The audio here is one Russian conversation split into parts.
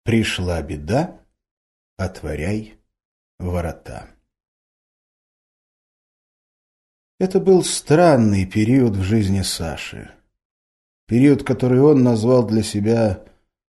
Пришла беда, отворяй ворота. Это был странный период в жизни Саши. Период, который он назвал для себя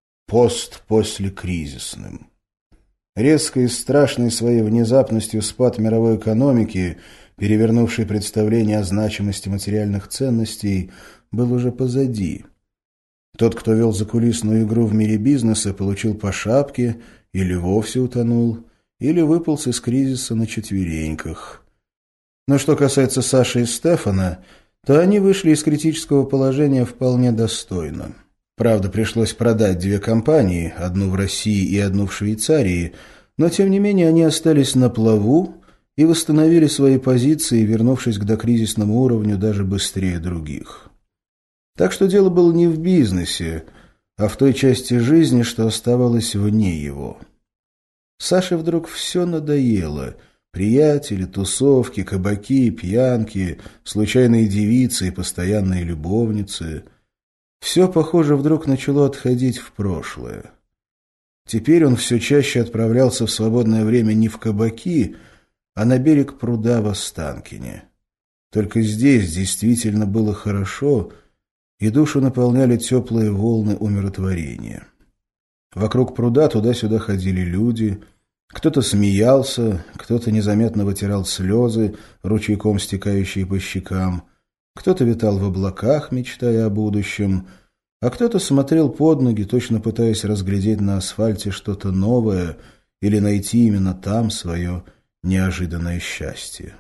«пост-после-кризисным». Резкий и страшный своей внезапностью спад мировой экономики, перевернувший представление о значимости материальных ценностей, был уже позади. Тот, кто вел закулисную игру в мире бизнеса, получил по шапке, или вовсе утонул, или выполз из кризиса на четвереньках. Но что касается Саши и Стефана, то они вышли из критического положения вполне достойно. Правда, пришлось продать две компании, одну в России и одну в Швейцарии, но тем не менее они остались на плаву и восстановили свои позиции, вернувшись к докризисному уровню даже быстрее других. Так что дело было не в бизнесе, а в той части жизни, что оставалось вне его. Саше вдруг все надоело. Приятели, тусовки, кабаки, пьянки, случайные девицы и постоянные любовницы. Все, похоже, вдруг начало отходить в прошлое. Теперь он все чаще отправлялся в свободное время не в кабаки, а на берег пруда в Останкине. Только здесь действительно было хорошо, и душу наполняли теплые волны умиротворения. Вокруг пруда туда-сюда ходили люди. Кто-то смеялся, кто-то незаметно вытирал слезы, ручейком стекающие по щекам, кто-то витал в облаках, мечтая о будущем, а кто-то смотрел под ноги, точно пытаясь разглядеть на асфальте что-то новое или найти именно там свое неожиданное счастье.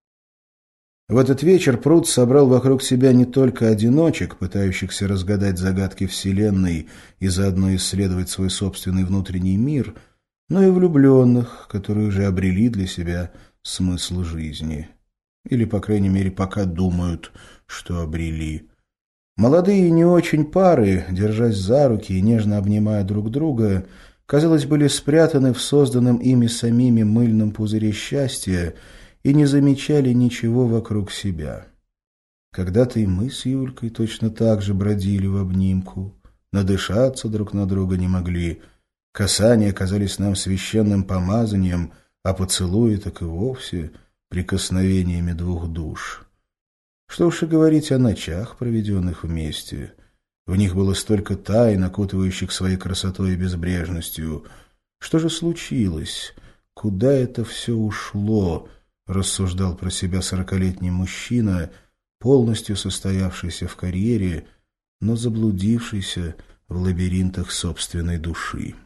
В этот вечер пруд собрал вокруг себя не только одиночек, пытающихся разгадать загадки Вселенной и заодно исследовать свой собственный внутренний мир, но и влюбленных, которые уже обрели для себя смысл жизни. Или, по крайней мере, пока думают, что обрели. Молодые и не очень пары, держась за руки и нежно обнимая друг друга, казалось, были спрятаны в созданном ими самими мыльном пузыре счастья и не замечали ничего вокруг себя. Когда-то и мы с Юлькой точно так же бродили в обнимку, надышаться друг на друга не могли. Касания казались нам священным помазанием, а поцелуи так и вовсе прикосновениями двух душ. Что уж и говорить о ночах, проведенных вместе. В них было столько тайн, окутывающих своей красотой и безбрежностью. Что же случилось? Куда это все ушло? Рассуждал про себя 40-летний мужчина, полностью состоявшийся в карьере, но заблудившийся в лабиринтах собственной души.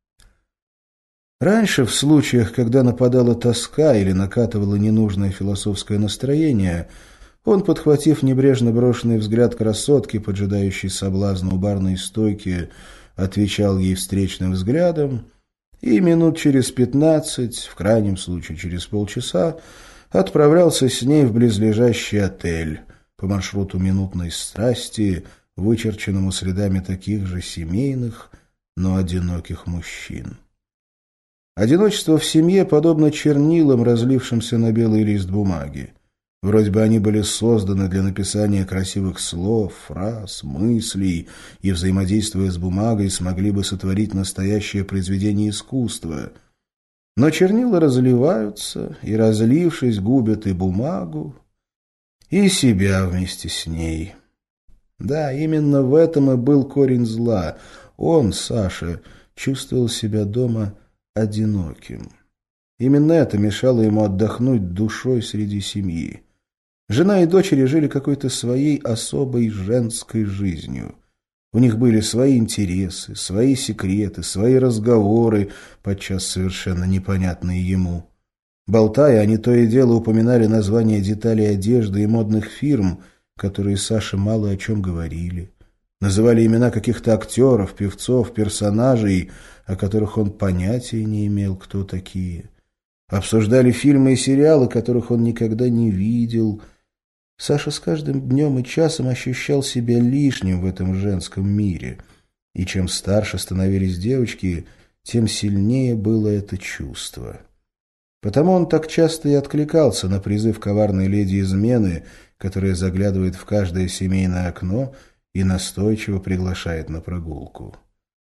Раньше, в случаях, когда нападала тоска или накатывало ненужное философское настроение, он, подхватив небрежно брошенный взгляд красотки, поджидающей соблазна у барной стойки, отвечал ей встречным взглядом и минут через 15, в крайнем случае через полчаса, отправлялся с ней в близлежащий отель по маршруту минутной страсти, вычерченному следами таких же семейных, но одиноких мужчин. Одиночество в семье подобно чернилам, разлившимся на белый лист бумаги. Вроде бы они были созданы для написания красивых слов, фраз, мыслей, и, взаимодействуя с бумагой, смогли бы сотворить настоящее произведение искусства. Но чернила разливаются, и, разлившись, губят и бумагу, и себя вместе с ней. Да, именно в этом и был корень зла. Он, Саша, чувствовал себя дома одиноким. Именно это мешало ему отдохнуть душой среди семьи. Жена и дочери жили какой-то своей особой женской жизнью. У них были свои интересы, свои секреты, свои разговоры, подчас совершенно непонятные ему. Болтая, они то и дело упоминали названия деталей одежды и модных фирм, которые Саше мало о чем говорили. Называли имена каких-то актеров, певцов, персонажей, о которых он понятия не имел, кто такие. Обсуждали фильмы и сериалы, которых он никогда не видел. Саша с каждым днем и часом ощущал себя лишним в этом женском мире. И чем старше становились девочки, тем сильнее было это чувство. Потому он так часто и откликался на призыв коварной леди измены, которая заглядывает в каждое семейное окно и настойчиво приглашает на прогулку.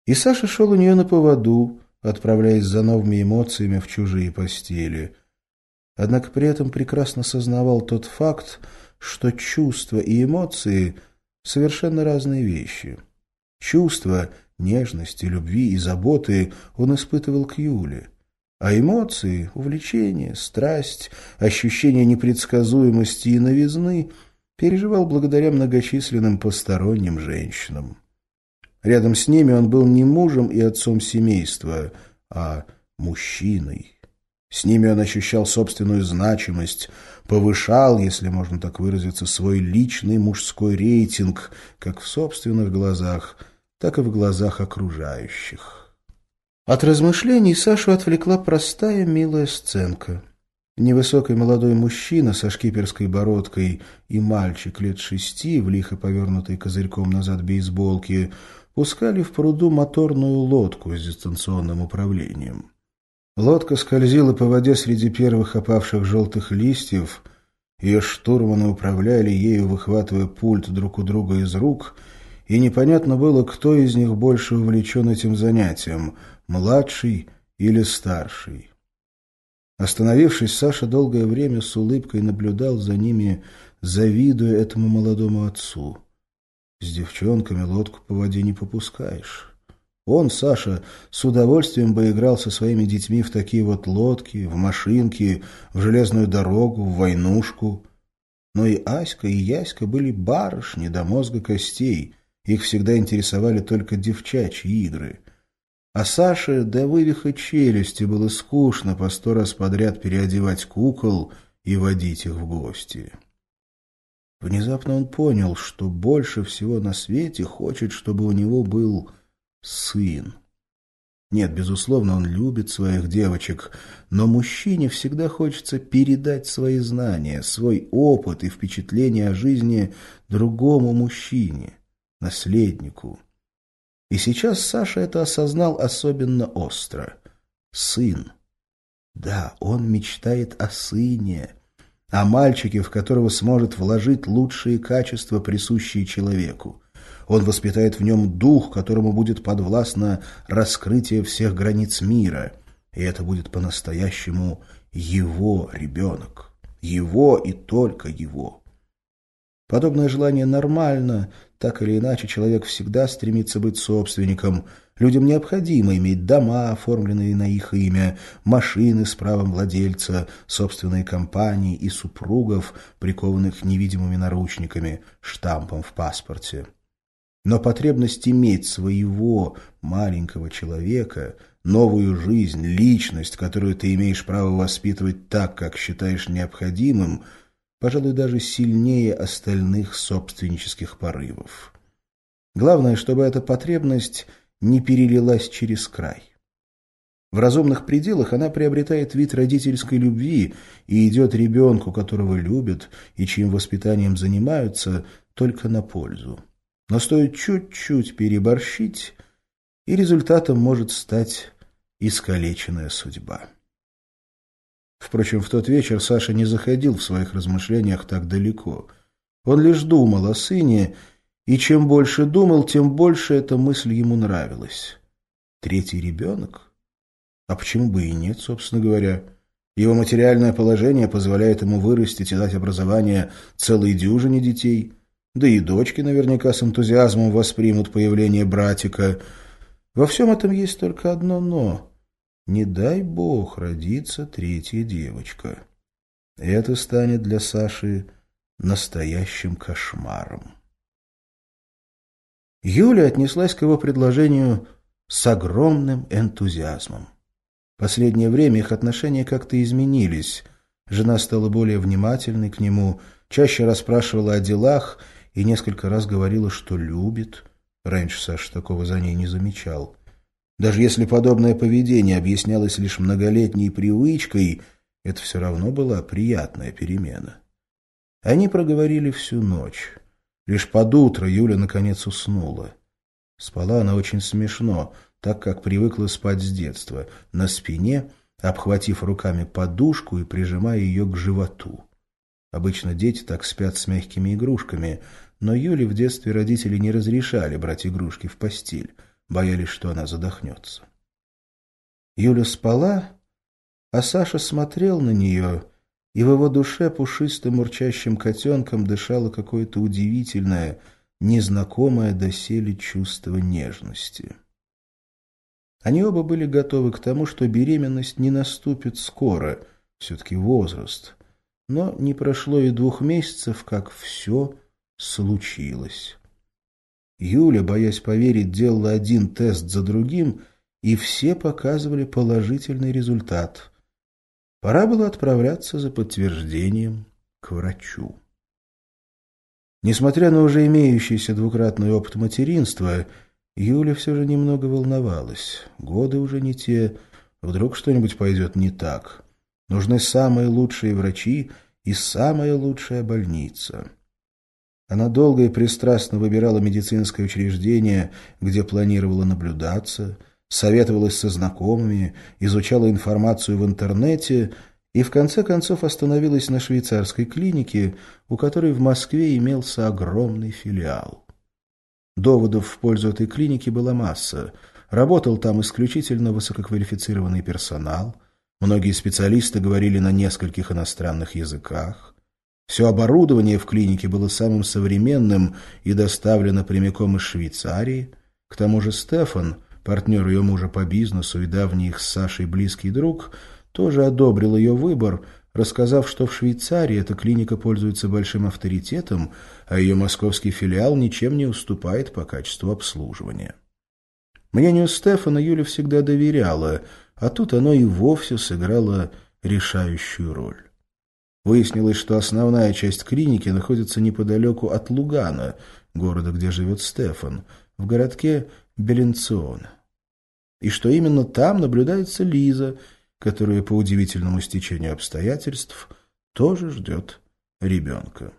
И Саша шел у нее на поводу, отправляясь за новыми эмоциями в чужие постели. Однако при этом прекрасно сознавал тот факт, что чувства и эмоции — совершенно разные вещи. Чувства, нежности, любви и заботы он испытывал к Юле, а эмоции, увлечение, страсть, ощущение непредсказуемости и новизны переживал благодаря многочисленным посторонним женщинам. Рядом с ними он был не мужем и отцом семейства, а мужчиной. С ними он ощущал собственную значимость, повышал, если можно так выразиться, свой личный мужской рейтинг как в собственных глазах, так и в глазах окружающих. От размышлений Сашу отвлекла простая милая сценка. Невысокий молодой мужчина со шкиперской бородкой и мальчик лет 6 в лихо повернутой козырьком назад бейсболке пускали в пруду моторную лодку с дистанционным управлением. Лодка скользила по воде среди первых опавших желтых листьев, ее штурманы управляли ею, выхватывая пульт друг у друга из рук, и непонятно было, кто из них больше увлечен этим занятием — младший или старший. Остановившись, Саша долгое время с улыбкой наблюдал за ними, завидуя этому молодому отцу. С девчонками лодку по воде не попускаешь. Он, Саша, с удовольствием бы играл со своими детьми в такие вот лодки, в машинки, в железную дорогу, в войнушку. Но и Аська, и Яська были барышни до мозга костей. Их всегда интересовали только девчачьи игры. А Саше до вывиха челюсти было скучно по 100 раз подряд переодевать кукол и водить их в гости. Внезапно он понял, что больше всего на свете хочет, чтобы у него был сын. Нет, безусловно, он любит своих девочек, но мужчине всегда хочется передать свои знания, свой опыт и впечатления о жизни другому мужчине, наследнику. И сейчас Саша это осознал особенно остро. Сын. Да, он мечтает о сыне, о мальчике, в которого сможет вложить лучшие качества, присущие человеку. Он воспитает в нем дух, которому будет подвластно раскрытие всех границ мира. И это будет по-настоящему его ребенок. Его и только его. Подобное желание нормально. Так или иначе, человек всегда стремится быть собственником. Людям необходимо иметь дома, оформленные на их имя, машины с правом владельца, собственные компании и супругов, прикованных невидимыми наручниками, штампом в паспорте. Но потребность иметь своего маленького человека, новую жизнь, личность, которую ты имеешь право воспитывать так, как считаешь необходимым, пожалуй, даже сильнее остальных собственнических порывов. Главное, чтобы эта потребность не перелилась через край. В разумных пределах она приобретает вид родительской любви и идет ребенку, которого любят и чьим воспитанием занимаются, только на пользу. Но стоит чуть-чуть переборщить, и результатом может стать искалеченная судьба. Впрочем, в тот вечер Саша не заходил в своих размышлениях так далеко. Он лишь думал о сыне, и чем больше думал, тем больше эта мысль ему нравилась. Третий ребенок? А почему бы и нет, собственно говоря? Его материальное положение позволяет ему вырастить и дать образование целой дюжине детей. Да и дочки наверняка с энтузиазмом воспримут появление братика. Во всем этом есть только одно «но». Не дай бог родится третья девочка. Это станет для Саши настоящим кошмаром. Юля отнеслась к его предложению с огромным энтузиазмом. Последнее время их отношения как-то изменились. Жена стала более внимательной к нему, чаще расспрашивала о делах и несколько раз говорила, что любит. Раньше Саша такого за ней не замечал. Даже если подобное поведение объяснялось лишь многолетней привычкой, это все равно была приятная перемена. Они проговорили всю ночь. Лишь под утро Юля наконец уснула. Спала она очень смешно, так как привыкла спать с детства, на спине, обхватив руками подушку и прижимая ее к животу. Обычно дети так спят с мягкими игрушками, но Юле в детстве родители не разрешали брать игрушки в постель. боялись, что она задохнется. Юля спала, а Саша смотрел на нее, и в его душе пушистым урчащим котенком дышало какое-то удивительное, незнакомое доселе чувство нежности. Они оба были готовы к тому, что беременность не наступит скоро, все-таки возраст. Но не прошло и 2 месяцев, как все случилось. Юля, боясь поверить, делала один тест за другим, и все показывали положительный результат. Пора было отправляться за подтверждением к врачу. Несмотря на уже имеющийся 2-кратный опыт материнства, Юля все же немного волновалась. Годы уже не те, вдруг что-нибудь пойдет не так. Нужны самые лучшие врачи и самая лучшая больница. Она долго и пристрастно выбирала медицинское учреждение, где планировала наблюдаться, советовалась со знакомыми, изучала информацию в интернете и в конце концов остановилась на швейцарской клинике, у которой в Москве имелся огромный филиал. Доводов в пользу этой клиники была масса. Работал там исключительно высококвалифицированный персонал, многие специалисты говорили на нескольких иностранных языках. Все оборудование в клинике было самым современным и доставлено прямиком из Швейцарии. К тому же Стефан, партнер ее мужа по бизнесу и давний их с Сашей близкий друг, тоже одобрил ее выбор, рассказав, что в Швейцарии эта клиника пользуется большим авторитетом, а ее московский филиал ничем не уступает по качеству обслуживания. Мнению Стефана Юля всегда доверяла, а тут оно и вовсе сыграло решающую роль. Выяснилось, что основная часть клиники находится неподалеку от Лугано, города, где живет Стефан, в городке Беллинзона. И что именно там наблюдается Лиза, которая по удивительному стечению обстоятельств тоже ждет ребенка.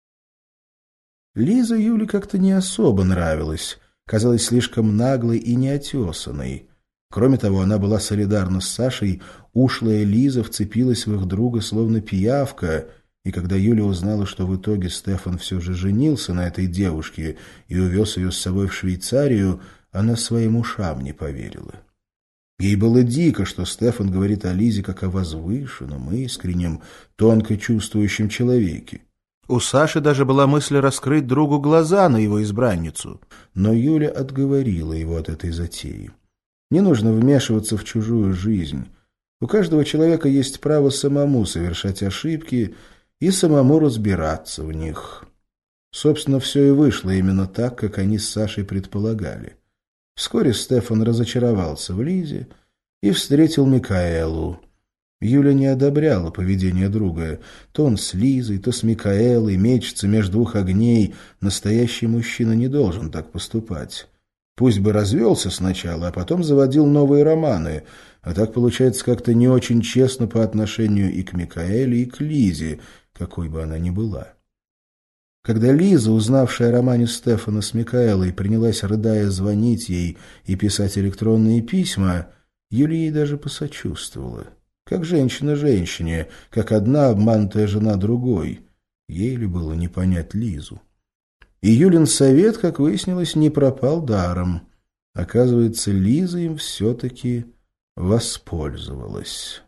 Лиза Юле как-то не особо нравилась, казалась слишком наглой и неотесанной. Кроме того, она была солидарна с Сашей, ушлая Лиза вцепилась в их друга словно пиявка, и когда Юля узнала, что в итоге Стефан все же женился на этой девушке и увез ее с собой в Швейцарию, она своим ушам не поверила. Ей было дико, что Стефан говорит о Лизе как о возвышенном, искреннем, тонко чувствующем человеке. У Саши даже была мысль раскрыть другу глаза на его избранницу, но Юля отговорила его от этой затеи. Не нужно вмешиваться в чужую жизнь. У каждого человека есть право самому совершать ошибки и самому разбираться в них. Собственно, все и вышло именно так, как они с Сашей предполагали. Вскоре Стефан разочаровался в Лизе и встретил Микаэлу. Юля не одобряла поведение друга. То он с Лизой, то с Микаэлой мечется между 2 огней. Настоящий мужчина не должен так поступать. Пусть бы развелся сначала, а потом заводил новые романы. А так получается как-то не очень честно по отношению и к Микаэле, и к Лизе, какой бы она ни была. Когда Лиза, узнавшая о романе Стефана с Микаэлой, принялась, рыдая, звонить ей и писать электронные письма, Юля ей даже посочувствовала. Как женщина женщине, как одна обманутая жена другой. Ей ли было не понять Лизу? И Юлин совет, как выяснилось, не пропал даром. Оказывается, Лиза им все-таки воспользовалась.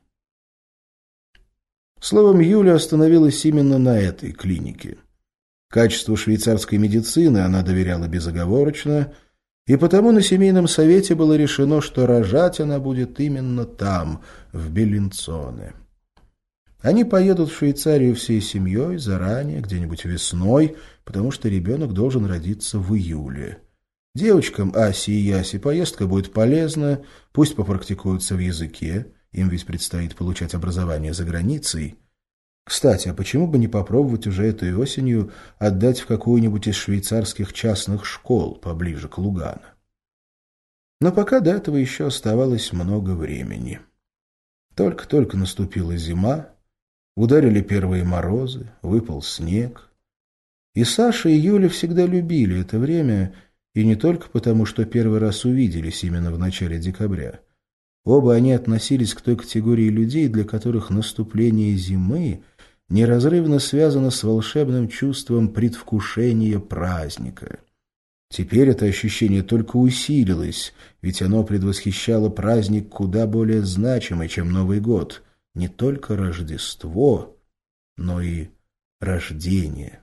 Словом, Юля остановилась именно на этой клинике. Качеству швейцарской медицины она доверяла безоговорочно, и потому на семейном совете было решено, что рожать она будет именно там, в Беллинзоне. Они поедут в Швейцарию всей семьей заранее, где-нибудь весной, потому что ребенок должен родиться в июле. Девочкам Асе и Ясе поездка будет полезна, пусть попрактикуются в языке, им ведь предстоит получать образование за границей. Кстати, а почему бы не попробовать уже этой осенью отдать в какую-нибудь из швейцарских частных школ поближе к Лугано? Но пока до этого еще оставалось много времени. Только-только наступила зима, ударили первые морозы, выпал снег. И Саша, и Юля всегда любили это время, и не только потому, что первый раз увиделись именно в начале декабря. Оба они относились к той категории людей, для которых наступление зимы неразрывно связано с волшебным чувством предвкушения праздника. Теперь это ощущение только усилилось, ведь оно предвосхищало праздник куда более значимый, чем Новый год. Не только Рождество, но и рождение.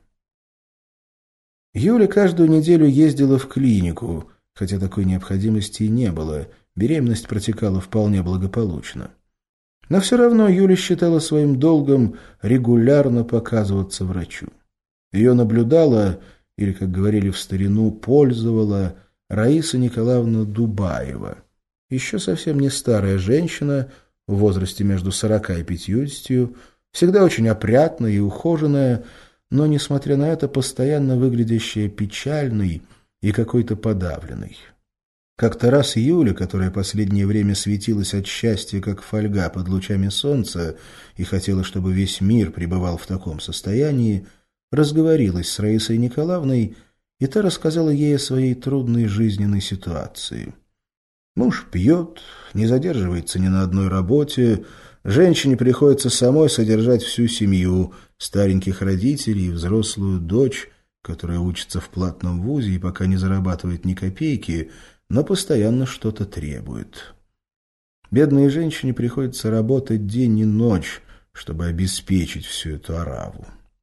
Юля каждую неделю ездила в клинику, хотя такой необходимости и не было, беременность протекала вполне благополучно. Но все равно Юля считала своим долгом регулярно показываться врачу. Ее наблюдала, или, как говорили в старину, пользовала Раиса Николаевна Дубаева. Еще совсем не старая женщина, в возрасте между 40 и 50, всегда очень опрятная и ухоженная, но, несмотря на это, постоянно выглядящая печальной и какой-то подавленной. Как-то раз Юля, которая последнее время светилась от счастья, как фольга под лучами солнца, и хотела, чтобы весь мир пребывал в таком состоянии, разговорилась с Раисой Николаевной, и та рассказала ей о своей трудной жизненной ситуации. Муж пьет, не задерживается ни на одной работе, женщине приходится самой содержать всю семью, стареньких родителей и взрослую дочь, которая учится в платном вузе и пока не зарабатывает ни копейки, но постоянно что-то требует. Бедной женщине приходится работать день и ночь, чтобы обеспечить всю эту ораву.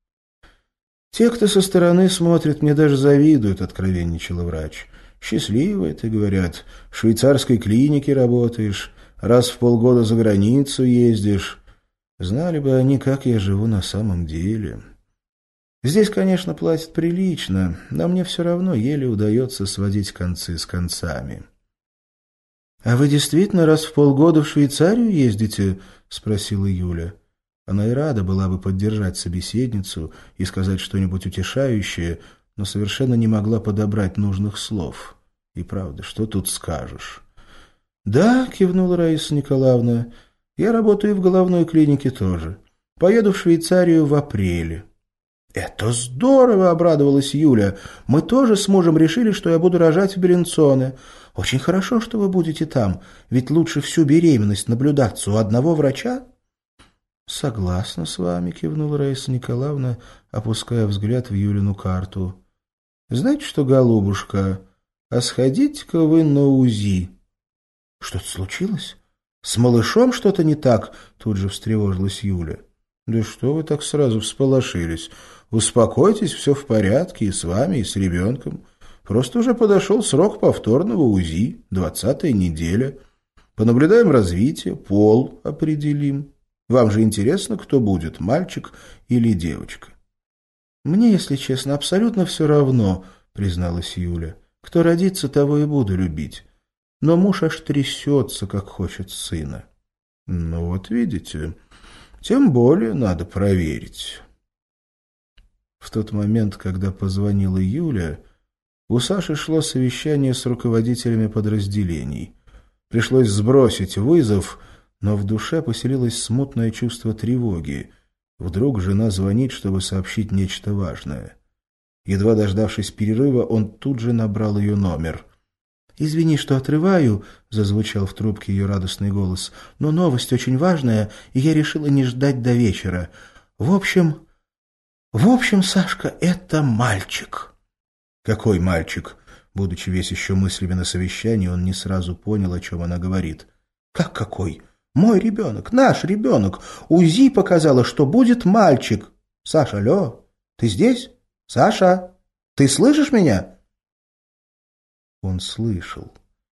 «Те, кто со стороны смотрит, мне даже завидуют», — откровенничала врач. «Счастливая ты, говорят, в швейцарской клинике работаешь, раз в полгода за границу ездишь. Знали бы они, как я живу на самом деле. Здесь, конечно, платят прилично, но мне все равно еле удается сводить концы с концами». «А вы действительно раз в полгода в Швейцарию ездите?» — спросила Юля. Она и рада была бы поддержать собеседницу и сказать что-нибудь утешающее, но совершенно не могла подобрать нужных слов. И правда, что тут скажешь? «Да», — кивнула Раиса Николаевна, — «я работаю и в головной клинике тоже. Поеду в Швейцарию в апреле». «Это здорово!» — обрадовалась Юля. «Мы тоже с мужем решили, что я буду рожать в Беллинсоне. Очень хорошо, что вы будете там, ведь лучше всю беременность наблюдаться у одного врача». «Согласна с вами», — кивнула Раиса Николаевна, опуская взгляд в Юлину карту. «Знаете что, голубушка, а сходите-ка вы на УЗИ». «Что-то случилось? С малышом что-то не так?» — тут же встревожилась Юля. «Да что вы так сразу всполошились? Успокойтесь, все в порядке и с вами, и с ребенком. Просто уже подошел срок повторного УЗИ, 20-я неделя. Понаблюдаем развитие, пол определим. Вам же интересно, кто будет, мальчик или девочка?» «Мне, если честно, абсолютно все равно», — призналась Юля. «Кто родится, того и буду любить. Но муж аж трясется, как хочет сына». «Ну вот видите, тем более надо проверить». В тот момент, когда позвонила Юля, у Саши шло совещание с руководителями подразделений. Пришлось сбросить вызов, но в душе поселилось смутное чувство тревоги. Вдруг жена звонит, чтобы сообщить нечто важное. Едва дождавшись перерыва, он тут же набрал ее номер. «Извини, что отрываю», — зазвучал в трубке ее радостный голос, «но новость очень важная, и я решила не ждать до вечера. В общем, Сашка, это мальчик». «Какой мальчик?» Будучи весь еще мыслями на совещании, он не сразу понял, о чем она говорит. «Как какой? Мой ребенок, наш ребенок. УЗИ показало, что будет мальчик. Саша, алло, ты здесь? Саша, ты слышишь меня?» Он слышал.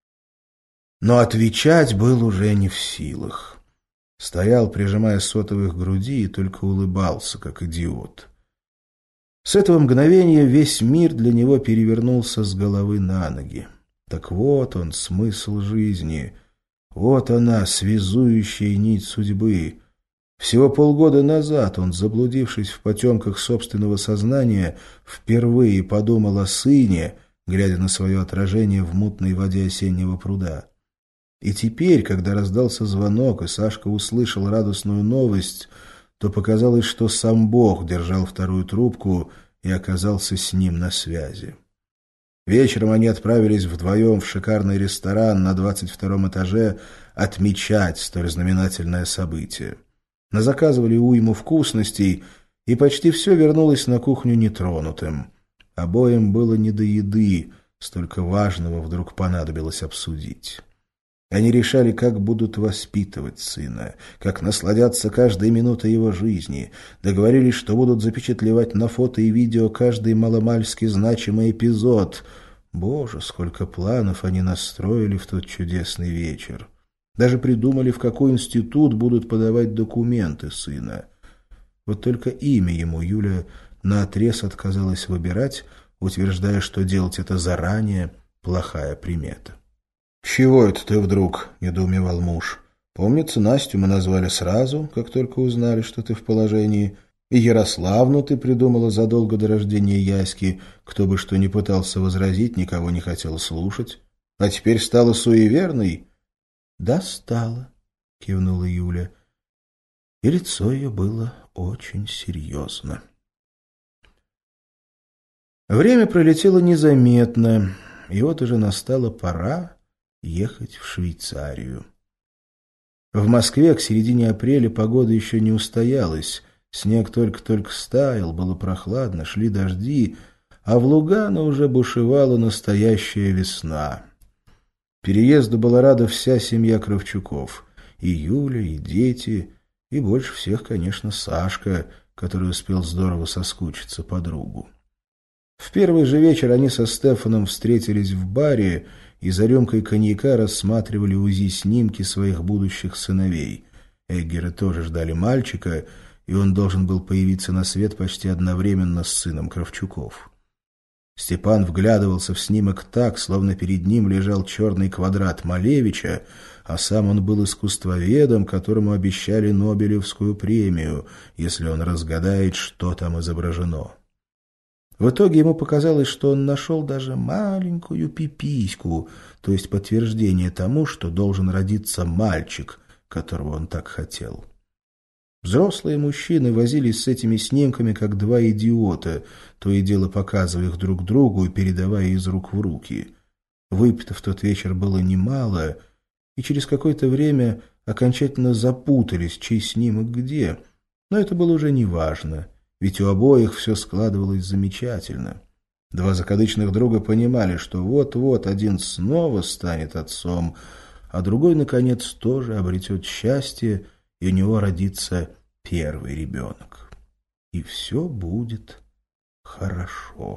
Но отвечать был уже не в силах. Стоял, прижимая сотовый к груди, и только улыбался, как идиот. С этого мгновения весь мир для него перевернулся с головы на ноги. Так вот он, смысл жизни. Вот она, связующая нить судьбы. Всего полгода назад он, заблудившись в потемках собственного сознания, впервые подумал о сыне, глядя на свое отражение в мутной воде осеннего пруда. И теперь, когда раздался звонок, и Сашка услышал радостную новость, то показалось, что сам Бог держал вторую трубку и оказался с ним на связи. Вечером они отправились вдвоем в шикарный ресторан на 22-м этаже отмечать столь знаменательное событие. Назаказывали уйму вкусностей, и почти все вернулось на кухню нетронутым. Обоим было не до еды. Столько важного вдруг понадобилось обсудить. Они решали, как будут воспитывать сына, как насладятся каждой минутой его жизни, договорились, что будут запечатлевать на фото и видео каждый маломальски значимый эпизод. Боже, сколько планов они настроили в тот чудесный вечер. Даже придумали, в какой институт будут подавать документы сына. Вот только имя ему Юля наотрез отказалась выбирать, утверждая, что делать это заранее – плохая примета. «Чего это ты вдруг?» – недоумевал муж. «Помнится, Настю мы назвали сразу, как только узнали, что ты в положении. И Ярославну ты придумала задолго до рождения Яськи. Кто бы что ни пытался возразить, никого не хотел слушать. А теперь стала суеверной?» «Да, стала», – кивнула Юля. И лицо ее было очень серьезно. Время пролетело незаметно, и вот уже настала пора ехать в Швейцарию. В Москве к середине апреля погода еще не устоялась, снег только-только стаял, было прохладно, шли дожди, а в Лугано уже бушевала настоящая весна. Переезду была рада вся семья Кравчуков, и Юля, и дети, и больше всех, конечно, Сашка, который успел здорово соскучиться по другу. В первый же вечер они со Стефаном встретились в баре и за рюмкой коньяка рассматривали УЗИ-снимки своих будущих сыновей. Эггеры тоже ждали мальчика, и он должен был появиться на свет почти одновременно с сыном Кравчуков. Степан вглядывался в снимок так, словно перед ним лежал черный квадрат Малевича, а сам он был искусствоведом, которому обещали Нобелевскую премию, если он разгадает, что там изображено. В итоге ему показалось, что он нашел даже маленькую пипиську, то есть подтверждение тому, что должен родиться мальчик, которого он так хотел. Взрослые мужчины возились с этими снимками, как два идиота, то и дело показывая их друг другу и передавая из рук в руки. Выпито в тот вечер было немало, и через какое-то время окончательно запутались, чей снимок где, но это было уже неважно. Ведь у обоих все складывалось замечательно. Два закадычных друга понимали, что вот-вот один снова станет отцом, а другой, наконец, тоже обретет счастье, и у него родится первый ребенок. И все будет хорошо.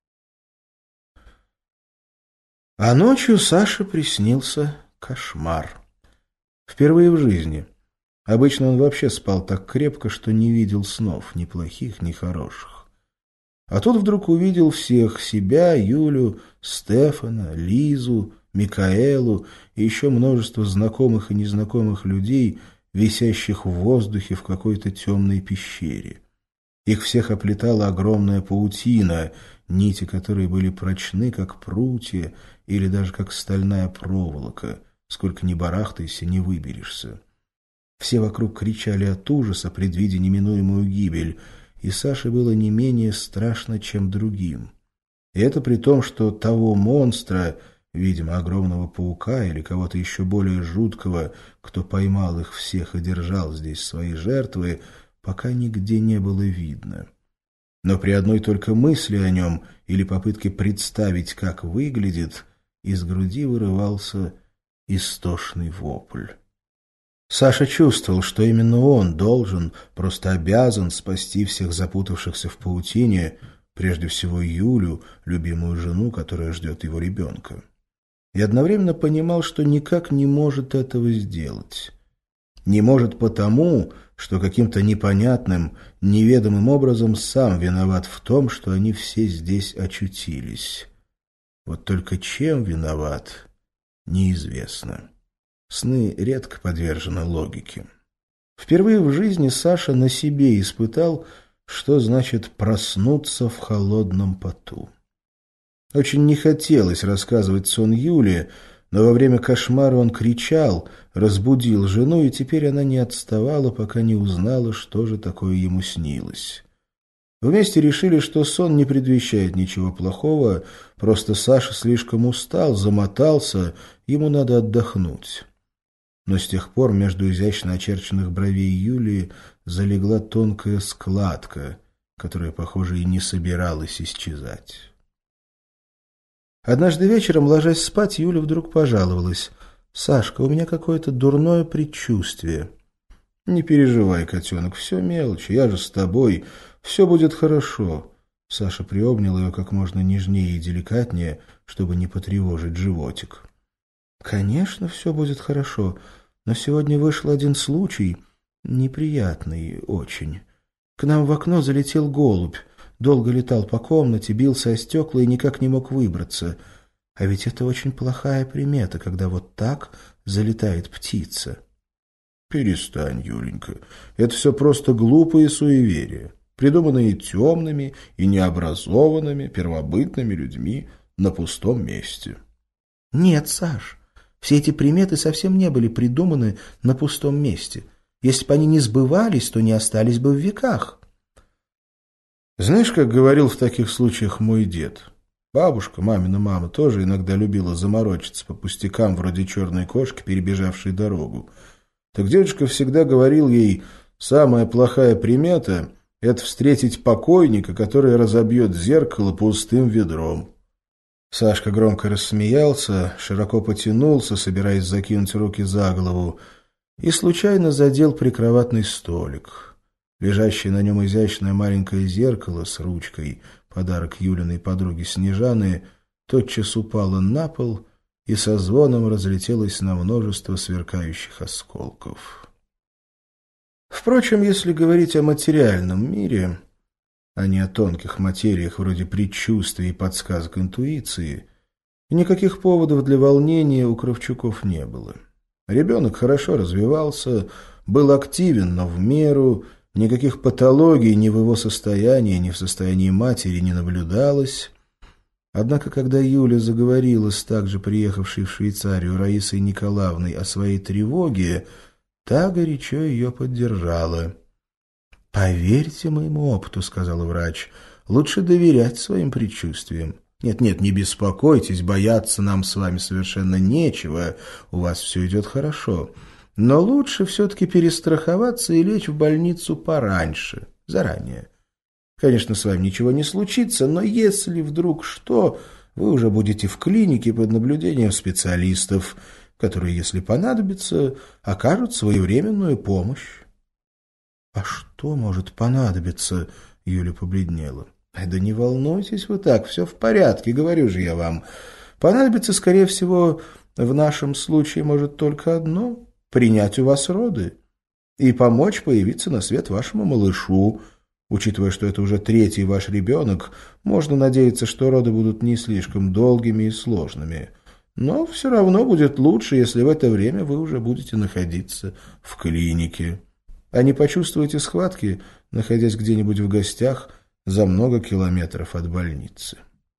А ночью Саше приснился кошмар. Впервые в жизни. Обычно он вообще спал так крепко, что не видел снов, ни плохих, ни хороших. А тут вдруг увидел всех: себя, Юлю, Стефана, Лизу, Микаэлу и еще множество знакомых и незнакомых людей, висящих в воздухе в какой-то темной пещере. Их всех оплетала огромная паутина, нити которой были прочны, как прутья, или даже как стальная проволока. Сколько ни барахтайся, не выберешься. Все вокруг кричали от ужаса, предвидя неминуемую гибель, и Саше было не менее страшно, чем другим. И это при том, что того монстра, видимо, огромного паука или кого-то еще более жуткого, кто поймал их всех и держал здесь свои жертвы, пока нигде не было видно. Но при одной только мысли о нем или попытке представить, как выглядит, из груди вырывался истошный вопль. Саша чувствовал, что именно он должен, просто обязан спасти всех запутавшихся в паутине, прежде всего Юлю, любимую жену, которая ждет его ребенка. И одновременно понимал, что никак не может этого сделать. Не может потому, что каким-то непонятным, неведомым образом сам виноват в том, что они все здесь очутились. Вот только чем виноват, неизвестно. Сны редко подвержены логике. Впервые в жизни Саша на себе испытал, что значит проснуться в холодном поту. Очень не хотелось рассказывать сон Юле, но во время кошмара он кричал, разбудил жену, и теперь она не отставала, пока не узнала, что же такое ему снилось. Вместе решили, что сон не предвещает ничего плохого, просто Саша слишком устал, замотался, ему надо отдохнуть. Но с тех пор между изящно очерченных бровей Юлии залегла тонкая складка, которая, похоже, и не собиралась исчезать. Однажды вечером, ложась спать, Юля вдруг пожаловалась. «Сашка, у меня какое-то дурное предчувствие». «Не переживай, котенок, все мелочи, я же с тобой, все будет хорошо». Саша приобнял ее как можно нежнее и деликатнее, чтобы не потревожить животик. «Конечно, все будет хорошо, но сегодня вышел один случай, неприятный очень. К нам в окно залетел голубь, долго летал по комнате, бился о стекла и никак не мог выбраться. А ведь это очень плохая примета, когда вот так залетает птица». «Перестань, Юленька, это все просто глупые суеверия, придуманные темными и необразованными первобытными людьми на пустом месте». Нет, Саш, все эти приметы совсем не были придуманы на пустом месте. Если бы они не сбывались, то не остались бы в веках. Знаешь, как говорил в таких случаях мой дед? Бабушка, мамина мама, тоже иногда любила заморочиться по пустякам вроде черной кошки, перебежавшей дорогу. Так дедушка всегда говорил ей, самая плохая примета — это встретить покойника, который разобьет зеркало пустым ведром. Сашка громко рассмеялся, широко потянулся, собираясь закинуть руки за голову, и случайно задел прикроватный столик. Лежащее на нем изящное маленькое зеркало с ручкой, подарок Юлиной подруге Снежаны, тотчас упало на пол и со звоном разлетелось на множество сверкающих осколков. Впрочем, если говорить о материальном мире, а не о тонких материях вроде предчувствий и подсказок интуиции, никаких поводов для волнения у Кравчуков не было. Ребенок хорошо развивался, был активен, но в меру, никаких патологий ни в его состоянии, ни в состоянии матери не наблюдалось. Однако, когда Юля заговорила с также приехавшей в Швейцарию Раисой Николаевной о своей тревоге, та горячо ее поддержала. «Поверьте моему опыту», — сказала врач, — «лучше доверять своим предчувствиям. Нет, не беспокойтесь, бояться нам с вами совершенно нечего, у вас все идет хорошо. Но лучше все-таки перестраховаться и лечь в больницу пораньше, заранее. Конечно, с вами ничего не случится, но если вдруг что, вы уже будете в клинике под наблюдением специалистов, которые, если понадобится, окажут своевременную помощь». «А что может понадобиться?» — Юля побледнела. «Да не волнуйтесь вы так, все в порядке, говорю же я вам. Понадобится, скорее всего, в нашем случае может только одно — принять у вас роды и помочь появиться на свет вашему малышу. Учитывая, что это уже третий ваш ребенок, можно надеяться, что роды будут не слишком долгими и сложными. Но все равно будет лучше, если в это время вы уже будете находиться в клинике. А не почувствуете схватки, находясь где-нибудь в гостях за много километров от больницы».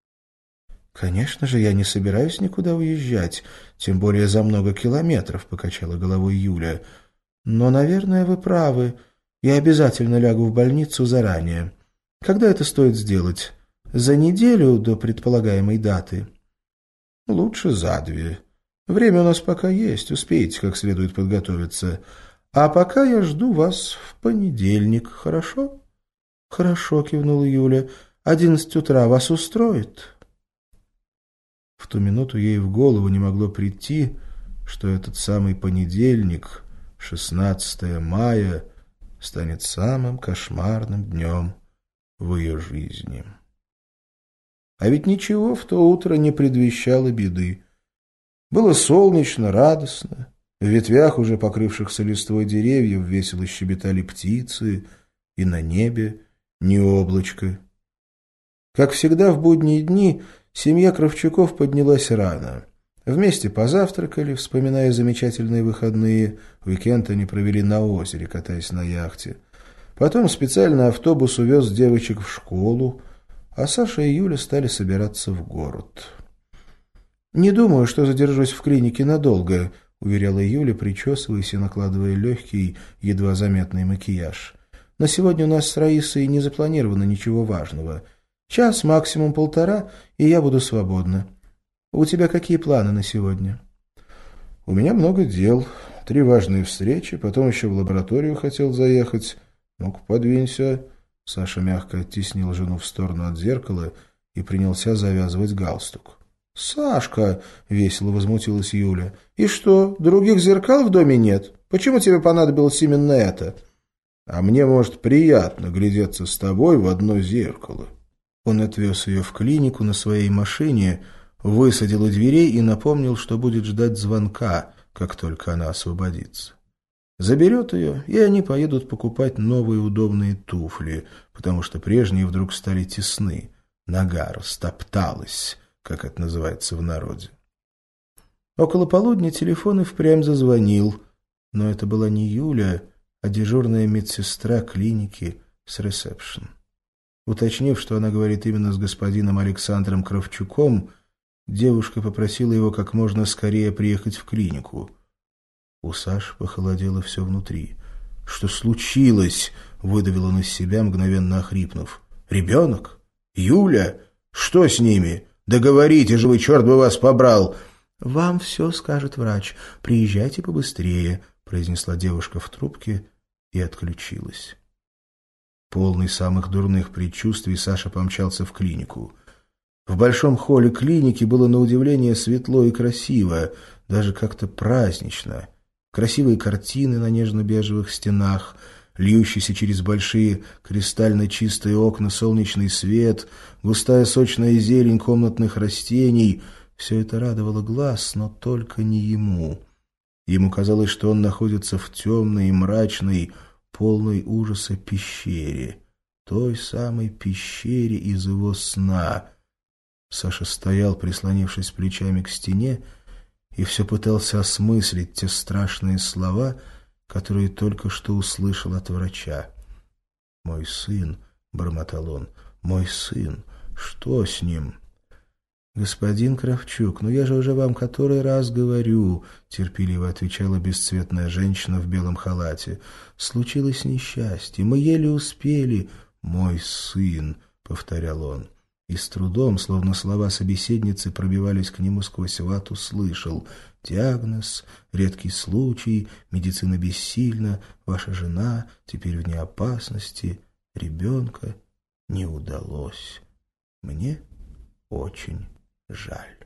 «Конечно же, я не собираюсь никуда уезжать, тем более за много километров», — покачала головой Юля. «Но, наверное, вы правы. Я обязательно лягу в больницу заранее. Когда это стоит сделать? За неделю до предполагаемой даты?» «Лучше за 2. Время у нас пока есть, успеете как следует подготовиться. А пока я жду вас в понедельник, хорошо?» «Хорошо», — кивнула Юля. 11 утра вас устроит?» В ту минуту ей в голову не могло прийти, что этот самый понедельник, 16 мая, станет самым кошмарным днем в ее жизни. А ведь ничего в то утро не предвещало беды. Было солнечно, радостно. В ветвях, уже покрывшихся листвой деревьев, весело щебетали птицы, и на небе ни облачко. Как всегда в будние дни, семья Кравчуков поднялась рано. Вместе позавтракали, вспоминая замечательные выходные. Уикенд они провели на озере, катаясь на яхте. Потом специальный автобус увез девочек в школу, а Саша и Юля стали собираться в город. «Не думаю, что задержусь в клинике надолго», — уверяла Юля, причесываясь и накладывая легкий, едва заметный макияж. «На сегодня у нас с Раисой не запланировано ничего важного. Час, максимум 1,5, и я буду свободна. У тебя какие планы на сегодня?» «У меня много дел. 3 важные встречи, потом еще в лабораторию хотел заехать. Ну-ка, подвинься». Саша мягко оттеснил жену в сторону от зеркала и принялся завязывать галстук. «Сашка!» — весело возмутилась Юля. «И что, других зеркал в доме нет? Почему тебе понадобилось именно это?» «А мне, может, приятно глядеться с тобой в одно зеркало». Он отвез ее в клинику на своей машине, высадил у дверей и напомнил, что будет ждать звонка, как только она освободится. Заберет ее, и они поедут покупать новые удобные туфли, потому что прежние вдруг стали тесны. Нога растопталась, как это называется в народе. Около полудня телефон и впрямь зазвонил, но это была не Юля, а дежурная медсестра клиники с ресепшн. Уточнив, что она говорит именно с господином Александром Кравчуком, девушка попросила его как можно скорее приехать в клинику. У Саши похолодело все внутри. «Что случилось?» — выдавил он из себя, мгновенно охрипнув. «Ребенок? Юля? Что с ними? Да говорите же вы, черт бы вас побрал!» «Вам все скажет врач. Приезжайте побыстрее», — произнесла девушка в трубке и отключилась. Полный самых дурных предчувствий, Саша помчался в клинику. В большом холле клиники было на удивление светло и красиво, даже как-то празднично. Красивые картины на нежно-бежевых стенах, льющийся через большие кристально чистые окна солнечный свет, густая сочная зелень комнатных растений — все это радовало глаз, но только не ему. Ему казалось, что он находится в темной и мрачной, полной ужаса пещере, той самой пещере из его сна. Саша стоял, прислонившись плечами к стене, и все пытался осмыслить те страшные слова, которые только что услышал от врача. «Мой сын», — бормотал он, — «мой сын, что с ним?» «Господин Кравчук, ну я же уже вам который раз говорю», — терпеливо отвечала бесцветная женщина в белом халате. «Случилось несчастье, мы еле успели». «Мой сын», — повторял он. И с трудом, словно слова собеседницы пробивались к нему сквозь вату, слышал: «Диагноз, редкий случай, медицина бессильна, ваша жена теперь вне опасности, ребенка не удалось. Мне очень жаль».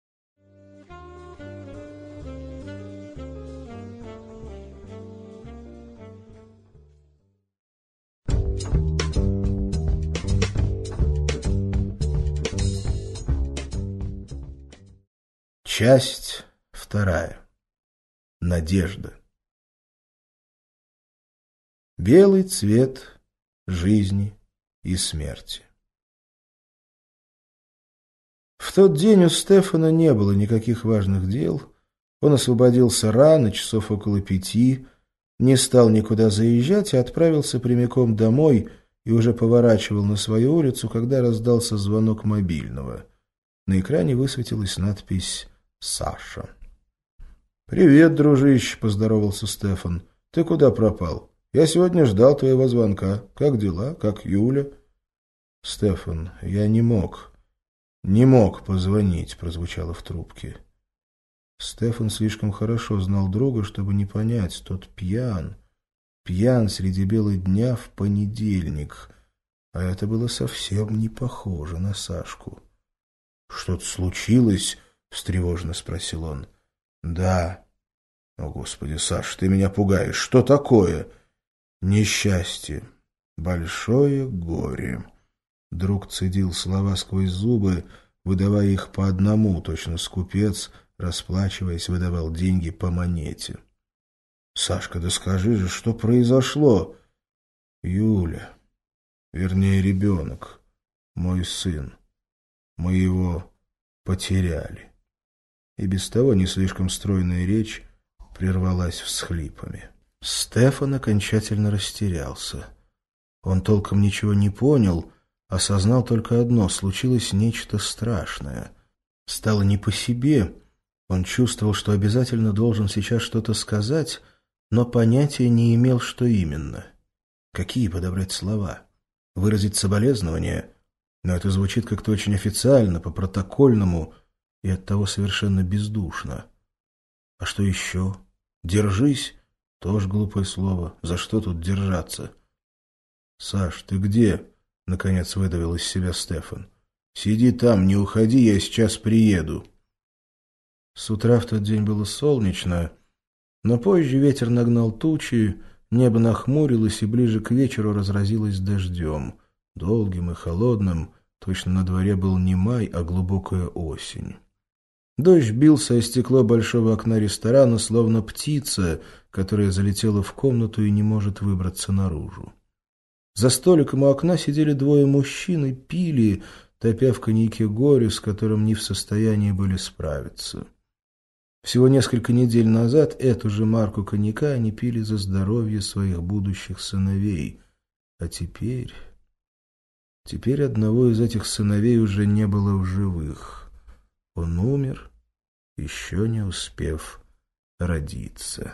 Часть вторая. Надежда. Белый цвет жизни и смерти. В тот день у Стефана не было никаких важных дел. Он освободился рано, часов около 5, не стал никуда заезжать и отправился прямиком домой и уже поворачивал на свою улицу, когда раздался звонок мобильного. На экране высветилась надпись «Саша». «Привет, дружище», — поздоровался Стефан. «Ты куда пропал? Я сегодня ждал твоего звонка. Как дела? Как Юля?» «Стефан, я не мог позвонить», — прозвучало в трубке. Стефан слишком хорошо знал друга, чтобы не понять, тот пьян среди бела дня в понедельник, а это было совсем не похоже на Сашку. «Что-то случилось?» — встревоженно спросил он. «Да». «О, Господи, Саш, ты меня пугаешь. Что такое?» «Несчастье. Большое горе». Друг цедил слова сквозь зубы, выдавая их по одному, точно скупец, расплачиваясь, выдавал деньги по монете. «Сашка, да скажи же, что произошло?» «Юля, вернее, ребенок, мой сын. Мы его потеряли». И без того не слишком стройная речь прервалась всхлипами. Стефан окончательно растерялся. Он толком ничего не понял, осознал только одно — случилось нечто страшное. Стало не по себе. Он чувствовал, что обязательно должен сейчас что-то сказать, но понятия не имел, что именно. Какие подобрать слова? Выразить соболезнования? Но это звучит как-то очень официально, по-протокольному, и оттого совершенно бездушно. А что еще? «Держись» — тоже глупое слово. За что тут держаться? «Саш, ты где?» — наконец выдавил из себя Стефан. Сиди там, не уходи, я сейчас приеду». С утра в тот день было солнечно, но позже ветер нагнал тучи, небо нахмурилось и ближе к вечеру разразилось дождем, долгим и холодным, точно на дворе был не май, а глубокая осень. Дождь бился о стекло большого окна ресторана, словно птица, которая залетела в комнату и не может выбраться наружу. За столиком у окна сидели двое мужчин и пили, топя в коньяке горе, с которым не в состоянии были справиться. Всего несколько недель назад эту же марку коньяка они пили за здоровье своих будущих сыновей. А теперь... Теперь одного из этих сыновей уже не было в живых. Он умер, еще не успев родиться.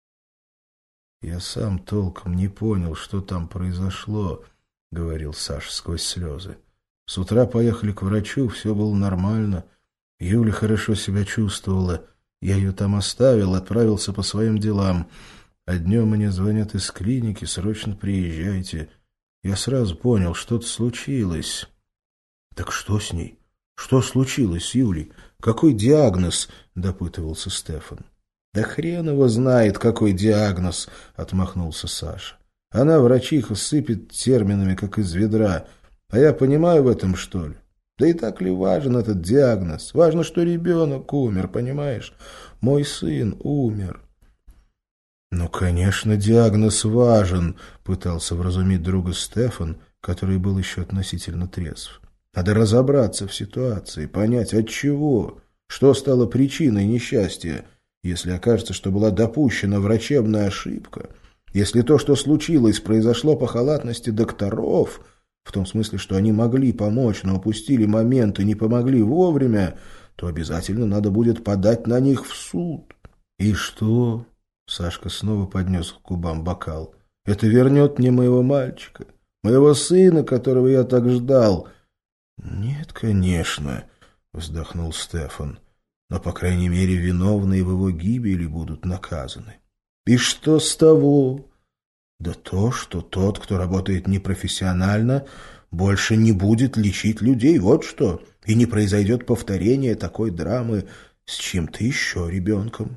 «Я сам толком не понял, что там произошло», — говорил Саша сквозь слезы. «С утра поехали к врачу, все было нормально. Юля хорошо себя чувствовала. Я ее там оставил, отправился по своим делам. А днем мне звонят из клиники, срочно приезжайте. Я сразу понял, что-то случилось». «Так что с ней? Что случилось с Юлей? Какой диагноз?» — допытывался Стефан. «Да хрен его знает, какой диагноз!» — отмахнулся Саша. «Она, врачиха, сыпет терминами, как из ведра. А я понимаю в этом, что ли? Да и так ли важен этот диагноз? Важно, что ребенок умер, понимаешь? Мой сын умер». «Ну, конечно, диагноз важен», — пытался вразумить друга Стефан, который был еще относительно трезв. «Надо разобраться в ситуации, понять, от чего, что стало причиной несчастья. Если окажется, что была допущена врачебная ошибка, если то, что случилось, произошло по халатности докторов, в том смысле, что они могли помочь, но упустили момент и не помогли вовремя, то обязательно надо будет подать на них в суд». «И что?» — Сашка снова поднес к губам бокал. «Это вернет мне моего мальчика, моего сына, которого я так ждал». «Нет, конечно», — вздохнул Стефан. «Но, по крайней мере, виновные в его гибели будут наказаны». «И что с того?» «Да то, что тот, кто работает непрофессионально, больше не будет лечить людей, вот что, и не произойдет повторение такой драмы с чьим-то еще ребенком».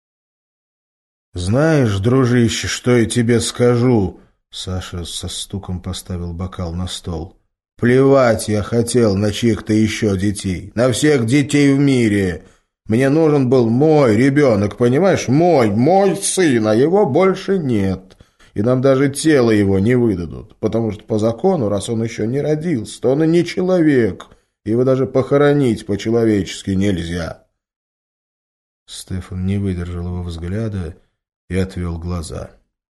«Знаешь, дружище, что я тебе скажу?» Саша со стуком поставил бокал на стол. «Плевать я хотел на чьих-то еще детей, на всех детей в мире. Мне нужен был мой ребенок, понимаешь? Мой сын, а его больше нет. И нам даже тело его не выдадут, потому что по закону, раз он еще не родился, то он и не человек, его даже похоронить по-человечески нельзя». Стефан не выдержал его взгляда и отвел глаза.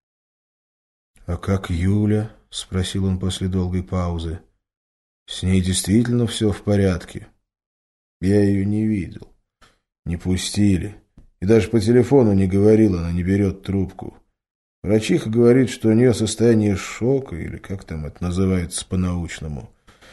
«А как Юля?» — спросил он после долгой паузы. «С ней действительно все в порядке?» «Я ее не видел. Не пустили. И даже по телефону не говорил, она не берет трубку. Врачиха говорит, что у нее состояние шока, или как там это называется по-научному.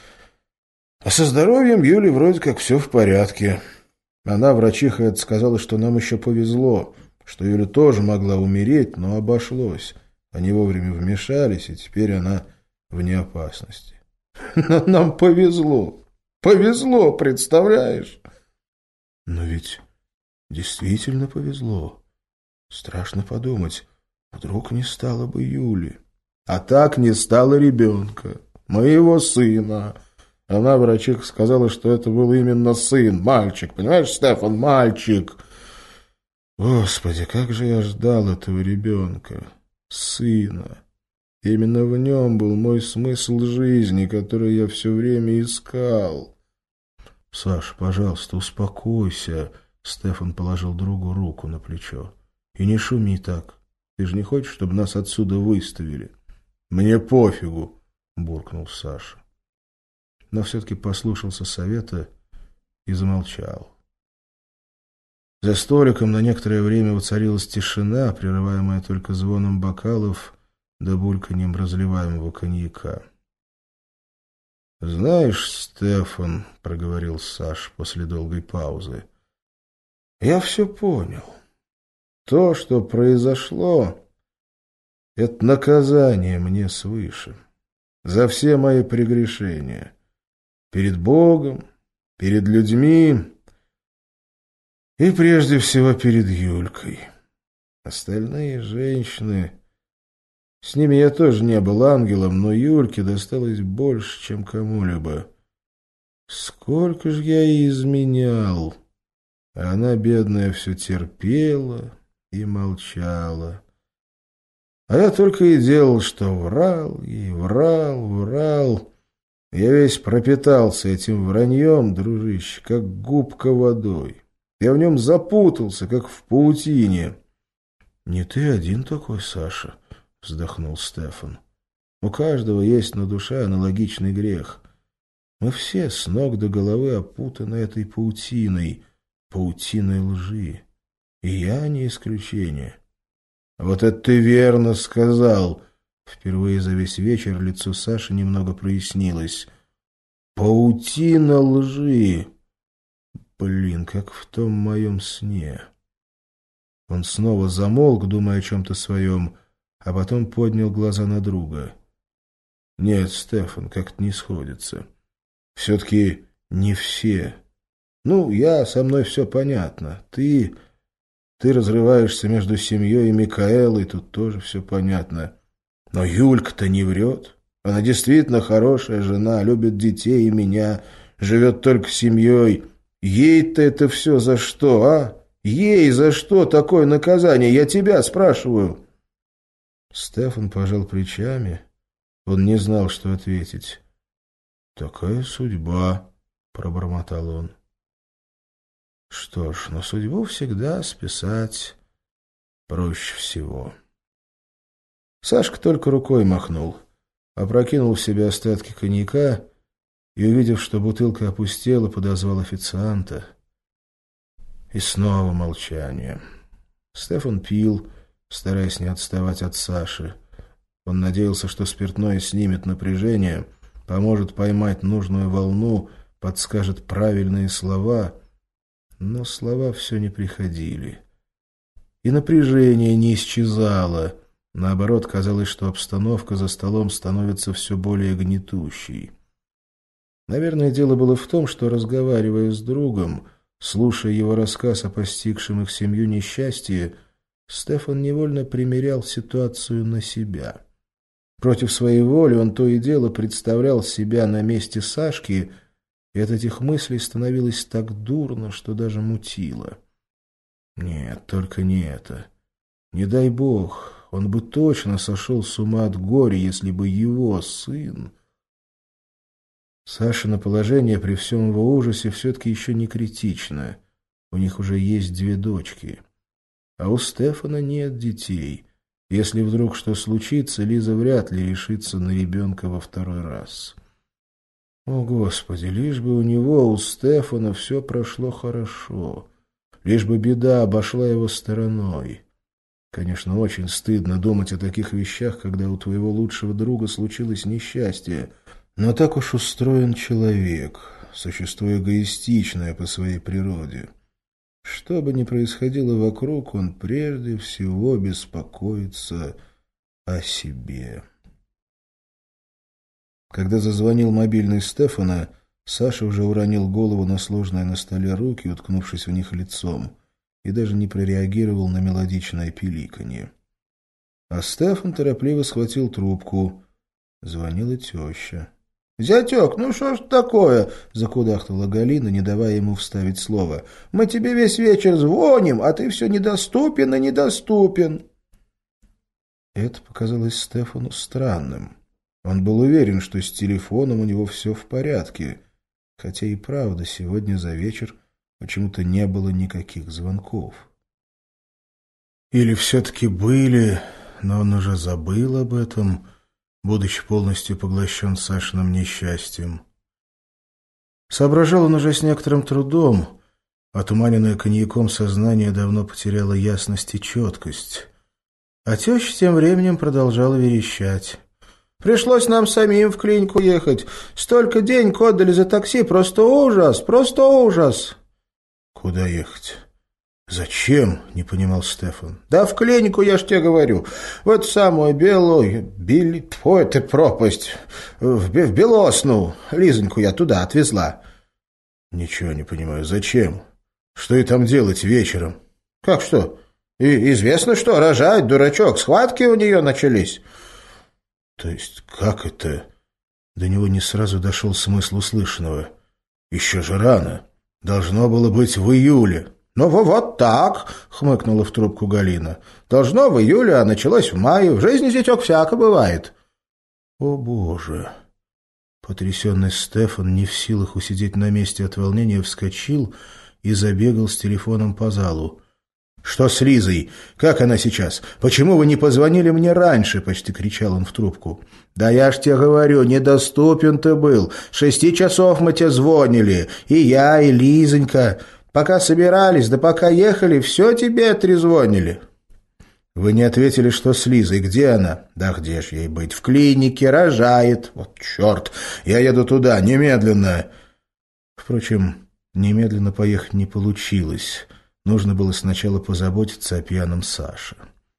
А со здоровьем Юли вроде как все в порядке. Она, врачиха, это сказала, что нам еще повезло, что Юля тоже могла умереть, но обошлось. Они вовремя вмешались, и теперь она вне опасности». «Но нам повезло. Повезло, представляешь?» «Но ведь действительно повезло. Страшно подумать, вдруг не стало бы Юли. А так не стало ребенка, моего сына». Она, врачиха, сказала, что это был именно сын, мальчик. Понимаешь, Стефан, мальчик. Господи, как же я ждал этого ребенка, сына. Именно в нем был мой смысл жизни, который я все время искал. «Саш, пожалуйста, успокойся», — Стефан положил другу руку на плечо. «И не шуми так. Ты же не хочешь, чтобы нас отсюда выставили?» «Мне пофигу», — буркнул Саша. Но все-таки послушался совета и замолчал. За столиком на некоторое время воцарилась тишина, прерываемая только звоном бокалов да бульканьем разливаемого коньяка. «Знаешь, Стефан, — проговорил Саш после долгой паузы, — я все понял. То, что произошло, — это наказание мне свыше за все мои прегрешения. Перед Богом, перед людьми и прежде всего перед Юлькой. Остальные женщины... С ними я тоже не был ангелом, но Юльке досталось больше, чем кому-либо. Сколько ж я ей изменял! А она, бедная, все терпела и молчала. А я только и делал, что врал ей, врал. Я весь пропитался этим враньем, дружище, как губка водой. Я в нем запутался, как в паутине. — Не ты один такой, Саша, — вздохнул Стефан. — У каждого есть на душе аналогичный грех. Мы все с ног до головы опутаны этой паутиной лжи. И я не исключение. — Вот это ты верно сказал. Впервые за весь вечер лицо Саши немного прояснилось. Паутина лжи. Блин, как в том моем сне. Он снова замолк, думая о чем-то своем, а потом поднял глаза на друга. Нет, Стефан, как-то не сходится. Все-таки не все. Ну, со мной все понятно. Ты разрываешься между семьей и Микаэлой, тут тоже все понятно. Но Юлька-то не врет. Она действительно хорошая жена, любит детей и меня, живет только семьей. Ей-то это все за что, а? Ей за что такое наказание? Я тебя спрашиваю. Стефан пожал плечами. Он не знал, что ответить. «Такая судьба», — пробормотал он. Что ж, на судьбу всегда списать проще всего. Сашка только рукой махнул, опрокинул в себя остатки коньяка и, увидев, что бутылка опустела, подозвал официанта. И снова молчание. Стефан пил, стараясь не отставать от Саши. Он надеялся, что спиртное снимет напряжение, поможет поймать нужную волну, подскажет правильные слова, но слова все не приходили. И напряжение не исчезало. Наоборот, казалось, что обстановка за столом становится все более гнетущей. Наверное, дело было в том, что, разговаривая с другом, слушая его рассказ о постигшем их семью несчастье, Стефан невольно примерял ситуацию на себя. Против своей воли он то и дело представлял себя на месте Сашки, и от этих мыслей становилось так дурно, что даже мутило. Нет, только не это. Не дай бог, он бы точно сошел с ума от горя, если бы его сын... Сашино положение при всем его ужасе все-таки еще не критично. У них уже есть 2 дочки. А у Стефана нет детей. Если вдруг что случится, Лиза вряд ли решится на ребенка во 2-й раз. О, Господи, лишь бы у него, у Стефана, все прошло хорошо. Лишь бы беда обошла его стороной. Конечно, очень стыдно думать о таких вещах, когда у твоего лучшего друга случилось несчастье. Но так уж устроен человек, существо эгоистичное по своей природе. Что бы ни происходило вокруг, он прежде всего беспокоится о себе. Когда зазвонил мобильный Стефана, Саша уже уронил голову на сложные на столе руки, уткнувшись в них лицом, и даже не прореагировал на мелодичное пиликанье. А Стефан торопливо схватил трубку. Звонила теща. «Зятек, ну что ж такое?» — закудахтала Галина, не давая ему вставить слово. «Мы тебе весь вечер звоним, а ты все недоступен и недоступен». Это показалось Стефану странным. Он был уверен, что с телефоном у него все в порядке, хотя и правда сегодня за вечер почему-то не было никаких звонков. Или все-таки были, но он уже забыл об этом, будучи полностью поглощен Сашиным несчастьем. Соображал он уже с некоторым трудом. Отуманенное коньяком сознание давно потеряло ясность и четкость. А теща тем временем продолжала верещать. «Пришлось нам самим в клинику ехать. Столько денег отдали за такси. Просто ужас, просто ужас!» «Куда ехать?» «Зачем?» — не понимал Стефан. «Да в клинику, я ж тебе говорю. В эту самую эту пропасть. В Белосну. Лизоньку я туда отвезла». «Ничего не понимаю. Зачем? Что и там делать вечером?» «Как что? Известно что. Рожать, дурачок. Схватки у нее начались». «То есть как это?» До него не сразу дошел смысл услышанного. «Еще же рано. Должно было быть в июле». «Ну, вот так», — хмыкнула в трубку Галина. «Должно в июле, а началось в мае. В жизни, зятек, всяко бывает». «О, Боже!» Потрясенный Стефан, не в силах усидеть на месте от волнения, вскочил и забегал с телефоном по залу. «Что с Лизой? Как она сейчас? Почему вы не позвонили мне раньше?» — почти кричал он в трубку. «Да я ж тебе говорю, недоступен ты был. 6 часов мы тебе звонили. И я, и Лизонька. Пока собирались, да пока ехали, все тебе отрезвонили». «Вы не ответили, что с Лизой. Где она?» «Да где ж ей быть? В клинике, рожает. Вот черт! Я еду туда, немедленно!» Впрочем, немедленно поехать не получилось. Нужно было сначала позаботиться о пьяном Саше.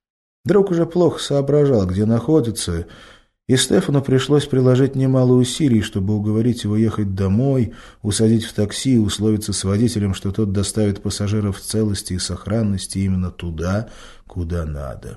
Друг уже плохо соображал, где находится, и Стефану пришлось приложить немало усилий, чтобы уговорить его ехать домой, усадить в такси и условиться с водителем, что тот доставит пассажиров в целости и сохранности именно туда, куда надо.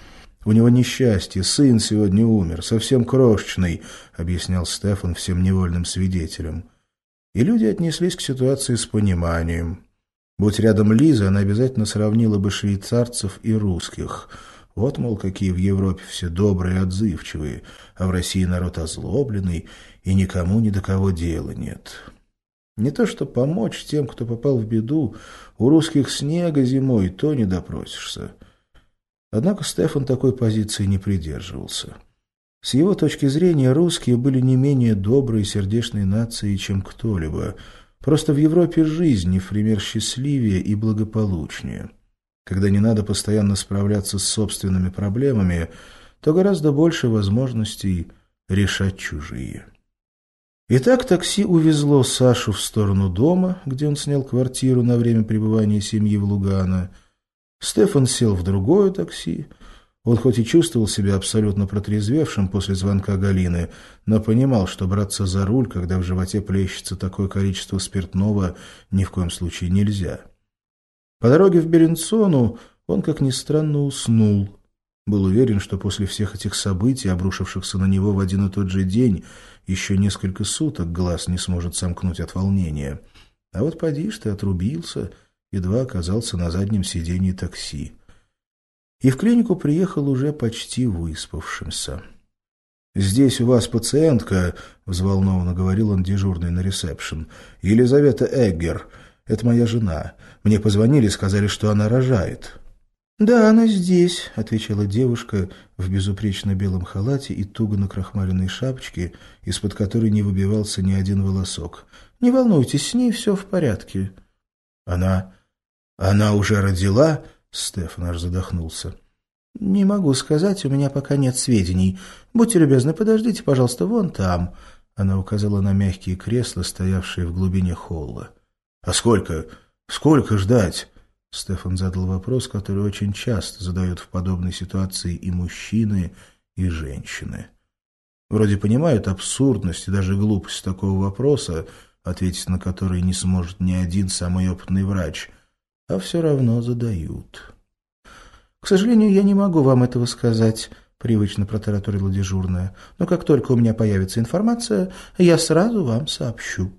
«У него несчастье, сын сегодня умер, совсем крошечный», — объяснял Стефан всем невольным свидетелям. И люди отнеслись к ситуации с пониманием. Будь рядом Лиза, она обязательно сравнила бы швейцарцев и русских. Вот, мол, какие в Европе все добрые и отзывчивые, а в России народ озлобленный, и никому ни до кого дела нет. Не то что помочь тем, кто попал в беду, у русских снега зимой, то не допросишься. Однако Стефан такой позиции не придерживался. С его точки зрения, русские были не менее доброй и сердечной нацией, чем кто-либо. Просто в Европе жизнь не в пример счастливее и благополучнее. Когда не надо постоянно справляться с собственными проблемами, то гораздо больше возможностей решать чужие. Итак, такси увезло Сашу в сторону дома, где он снял квартиру на время пребывания семьи в Лугано. Стефан сел в другое такси. Он хоть и чувствовал себя абсолютно протрезвевшим после звонка Галины, но понимал, что браться за руль, когда в животе плещется такое количество спиртного, ни в коем случае нельзя. По дороге в Беллинцону он, как ни странно, уснул. Был уверен, что после всех этих событий, обрушившихся на него в один и тот же день, еще несколько суток глаз не сможет сомкнуть от волнения. А вот поди ж ты, отрубился, едва оказался на заднем сиденье такси. И в клинику приехал уже почти выспавшимся. «Здесь у вас пациентка», — взволнованно говорил он дежурный на ресепшн, — «Елизавета Эггер. Это моя жена. Мне позвонили, сказали, что она рожает». «Да, она здесь», — отвечала девушка в безупречно белом халате и туго накрахмаленной шапочке, из-под которой не выбивался ни один волосок. «Не волнуйтесь, с ней все в порядке». «Она уже родила?» — Стефан аж задохнулся. «Не могу сказать, у меня пока нет сведений. Будьте любезны, подождите, пожалуйста, вон там». Она указала на мягкие кресла, стоявшие в глубине холла. «А сколько ждать?» Стефан задал вопрос, который очень часто задают в подобной ситуации и мужчины, и женщины. Вроде понимают абсурдность и даже глупость такого вопроса, ответить на который не сможет ни один самый опытный врач, а все равно задают. «К сожалению, я не могу вам этого сказать», — привычно протараторила дежурная. «Но как только у меня появится информация, я сразу вам сообщу».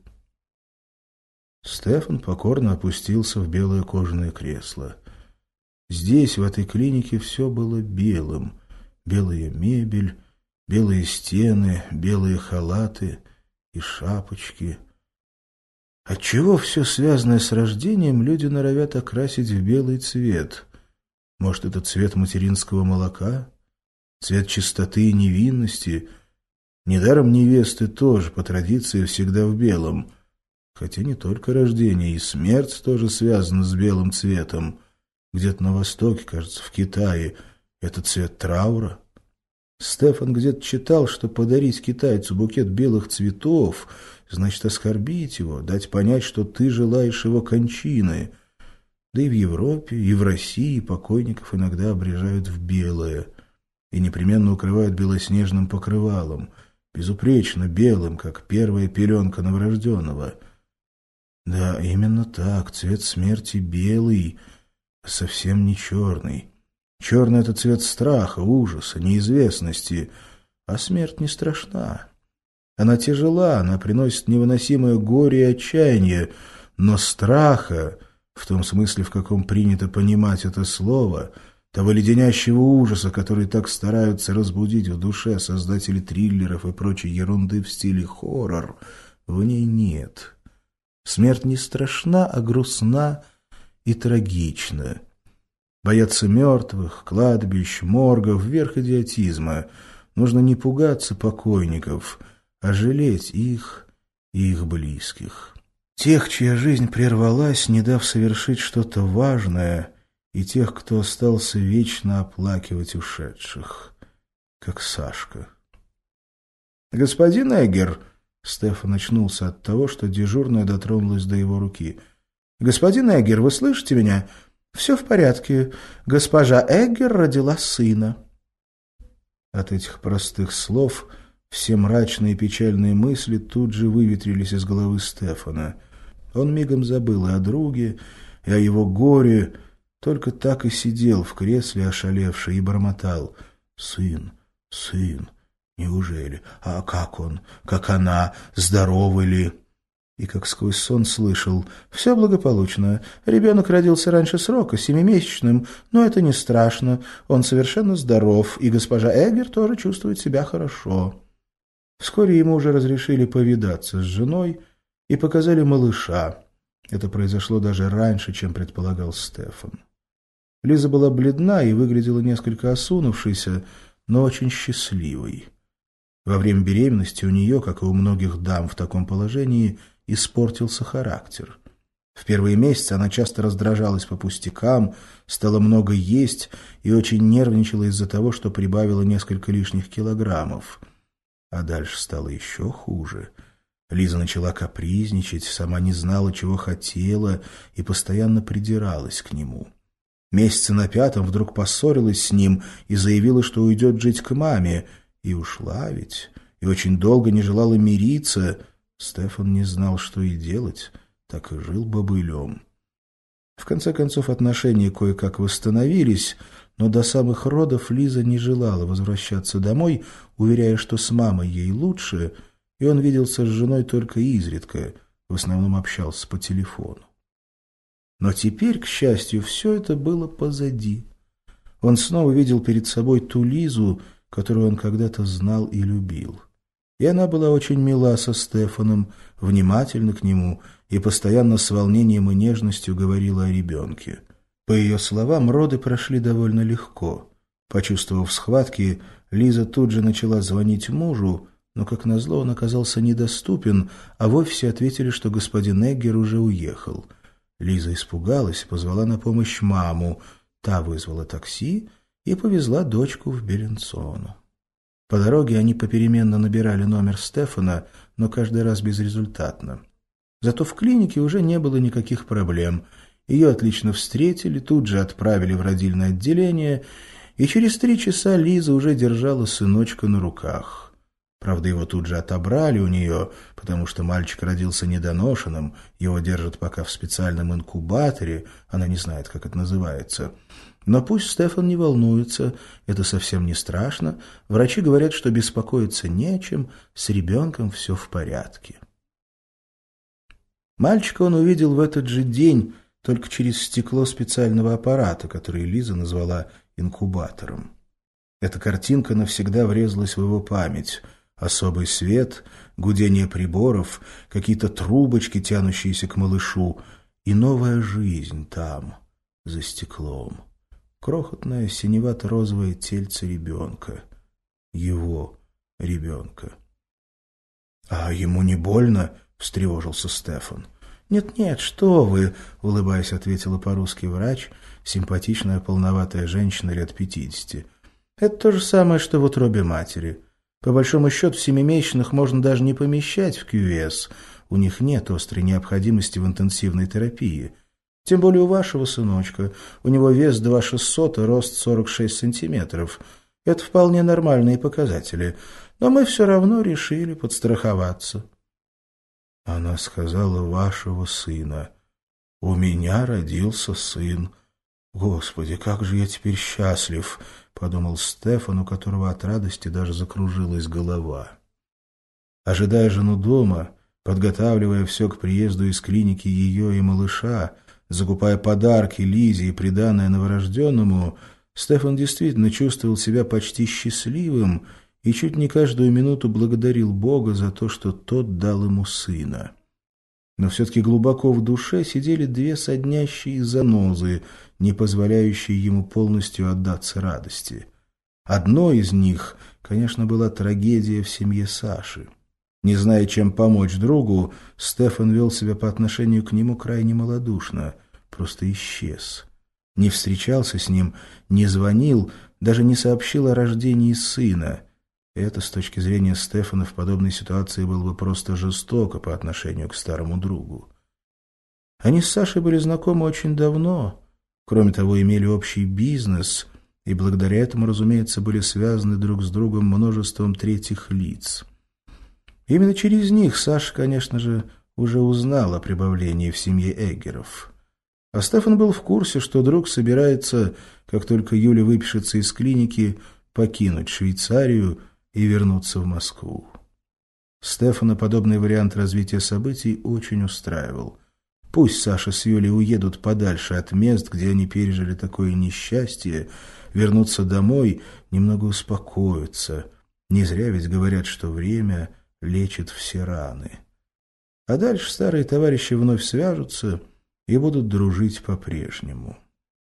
Стефан покорно опустился в белое кожаное кресло. Здесь, в этой клинике, все было белым. Белая мебель, белые стены, белые халаты и шапочки. Отчего все связанное с рождением люди норовят окрасить в белый цвет? Может, это цвет материнского молока? Цвет чистоты и невинности? Недаром невесты тоже, по традиции, всегда в белом. Хотя не только рождение, и смерть тоже связана с белым цветом. Где-то на Востоке, кажется, в Китае, это цвет траура. Стефан где-то читал, что подарить китайцу букет белых цветов значит оскорбить его, дать понять, что ты желаешь его кончины. Да и в Европе, и в России покойников иногда обрежают в белое и непременно укрывают белоснежным покрывалом, безупречно белым, как первая пеленка новорожденного. Да, именно так, цвет смерти белый, совсем не черный. Черный — это цвет страха, ужаса, неизвестности, а смерть не страшна. Она тяжела, она приносит невыносимое горе и отчаяние, но страха, в том смысле, в каком принято понимать это слово, того леденящего ужаса, который так стараются разбудить в душе создатели триллеров и прочей ерунды в стиле хоррор, в ней нет. Смерть не страшна, а грустна и трагична. Бояться мертвых, кладбищ, моргов — верх идиотизма. Нужно не пугаться покойников, а жалеть их и их близких. Тех, чья жизнь прервалась, не дав совершить что-то важное, и тех, кто остался вечно оплакивать ушедших, как Сашка. «Господин Эггер!» — Стефан очнулся от того, что дежурная дотронулась до его руки. «Господин Эггер, вы слышите меня? Все в порядке. Госпожа Эггер родила сына». От этих простых слов все мрачные и печальные мысли тут же выветрились из головы Стефана. Он мигом забыл и о друге, и о его горе, только так и сидел в кресле ошалевший и бормотал: «Сын, сын, неужели? А как он? Как она? Здоровы ли?» И как сквозь сон слышал: «Все благополучно. Ребенок родился раньше срока, 7-месячным, но это не страшно. Он совершенно здоров, и госпожа Эггер тоже чувствует себя хорошо». Вскоре ему уже разрешили повидаться с женой и показали малыша. Это произошло даже раньше, чем предполагал Стефан. Лиза была бледна и выглядела несколько осунувшейся, но очень счастливой. Во время беременности у нее, как и у многих дам в таком положении, испортился характер. В первые месяцы она часто раздражалась по пустякам, стала много есть и очень нервничала из-за того, что прибавила несколько лишних килограммов. А дальше стало еще хуже. Лиза начала капризничать, сама не знала, чего хотела, и постоянно придиралась к нему. Месяца на 5-м вдруг поссорилась с ним и заявила, что уйдет жить к маме. И ушла ведь, и очень долго не желала мириться. Стефан не знал, что и делать, так и жил бобылем. В конце концов отношения кое-как восстановились, но до самых родов Лиза не желала возвращаться домой, уверяя, что с мамой ей лучше, и он виделся с женой только изредка, в основном общался по телефону. Но теперь, к счастью, все это было позади. Он снова видел перед собой ту Лизу, которую он когда-то знал и любил. И она была очень мила со Стефаном, внимательна к нему и постоянно с волнением и нежностью говорила о ребенке. По ее словам, роды прошли довольно легко. Почувствовав схватки, Лиза тут же начала звонить мужу, но, как назло, он оказался недоступен, а в офисе ответили, что господин Эггер уже уехал. Лиза испугалась и позвала на помощь маму. Та вызвала такси и повезла дочку в Беллинсону. По дороге они попеременно набирали номер Стефана, но каждый раз безрезультатно. Зато в клинике уже не было никаких проблем. Ее отлично встретили, тут же отправили в родильное отделение, и через 3 часа Лиза уже держала сыночка на руках. Правда, его тут же отобрали у нее, потому что мальчик родился недоношенным, его держат пока в специальном инкубаторе, она не знает, как это называется. Но пусть Стефан не волнуется, это совсем не страшно. Врачи говорят, что беспокоиться не о чем, с ребенком все в порядке. Мальчика он увидел в этот же день, только через стекло специального аппарата, который Лиза назвала инкубатором. Эта картинка навсегда врезалась в его память. Особый свет, гудение приборов, какие-то трубочки, тянущиеся к малышу, и новая жизнь там, за стеклом. Крохотное синевато-розовое тельце ребенка. Его ребенка. «А ему не больно?» — встревожился Стефан. «Нет-нет, что вы!» — улыбаясь, ответила по-русски врач, симпатичная полноватая женщина лет 50. «Это то же самое, что в утробе матери. По большому счету, 7-месячных можно даже не помещать в КЮВЕС. У них нет острой необходимости в интенсивной терапии. Тем более у вашего сыночка. У него вес 2600, а рост 46 сантиметров. Это вполне нормальные показатели. Но мы все равно решили подстраховаться». Она сказала «вашего сына». «У меня родился сын. Господи, как же я теперь счастлив», — подумал Стефан, у которого от радости даже закружилась голова. Ожидая жену дома, подготавливая все к приезду из клиники ее и малыша, закупая подарки Лизе и приданое новорожденному, Стефан действительно чувствовал себя почти счастливым и чуть не каждую минуту благодарил Бога за то, что тот дал ему сына. Но все-таки глубоко в душе сидели две соднящие занозы, не позволяющие ему полностью отдаться радости. Одной из них, конечно, была трагедия в семье Саши. Не зная, чем помочь другу, Стефан вел себя по отношению к нему крайне малодушно, просто исчез. Не встречался с ним, не звонил, даже не сообщил о рождении сына. Это, с точки зрения Стефана, в подобной ситуации было бы просто жестоко по отношению к старому другу. Они с Сашей были знакомы очень давно, кроме того, имели общий бизнес, и благодаря этому, разумеется, были связаны друг с другом множеством третьих лиц. Именно через них Саша, конечно же, уже узнал о прибавлении в семье Эггеров. А Стефан был в курсе, что друг собирается, как только Юля выпишется из клиники, покинуть Швейцарию и вернуться в Москву. Стефана подобный вариант развития событий очень устраивал. Пусть Саша с Юлей уедут подальше от мест, где они пережили такое несчастье, вернутся домой, немного успокоятся. Не зря ведь говорят, что время лечит все раны. А дальше старые товарищи вновь свяжутся и будут дружить по-прежнему.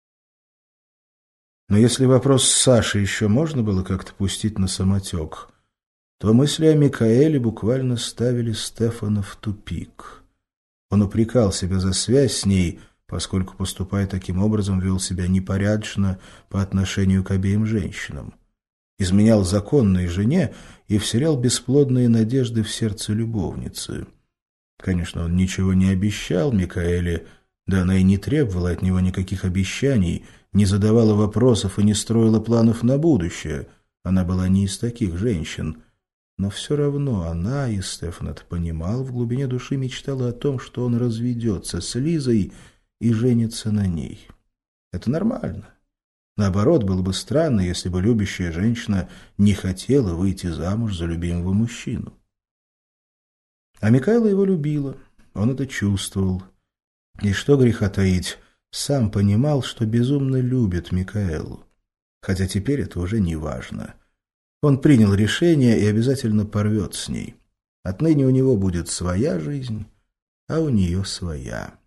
Но если вопрос с Сашей еще можно было как-то пустить на самотек, то мысли о Микаэле буквально ставили Стефана в тупик. Он упрекал себя за связь с ней, поскольку, поступая таким образом, вел себя непорядочно по отношению к обеим женщинам. Изменял законной жене и вселял бесплодные надежды в сердце любовницы. Конечно, он ничего не обещал Микаэле, да она и не требовала от него никаких обещаний, не задавала вопросов и не строила планов на будущее. Она была не из таких женщин. Но все равно она, и Стефан это понимал, в глубине души мечтала о том, что он разведется с Лизой и женится на ней. Это нормально. Наоборот, было бы странно, если бы любящая женщина не хотела выйти замуж за любимого мужчину. А Микаэла его любила, он это чувствовал. И что греха таить, сам понимал, что безумно любит Микаэлу. Хотя теперь это уже не важно. Он принял решение и обязательно порвет с ней. Отныне у него будет своя жизнь, а у нее своя.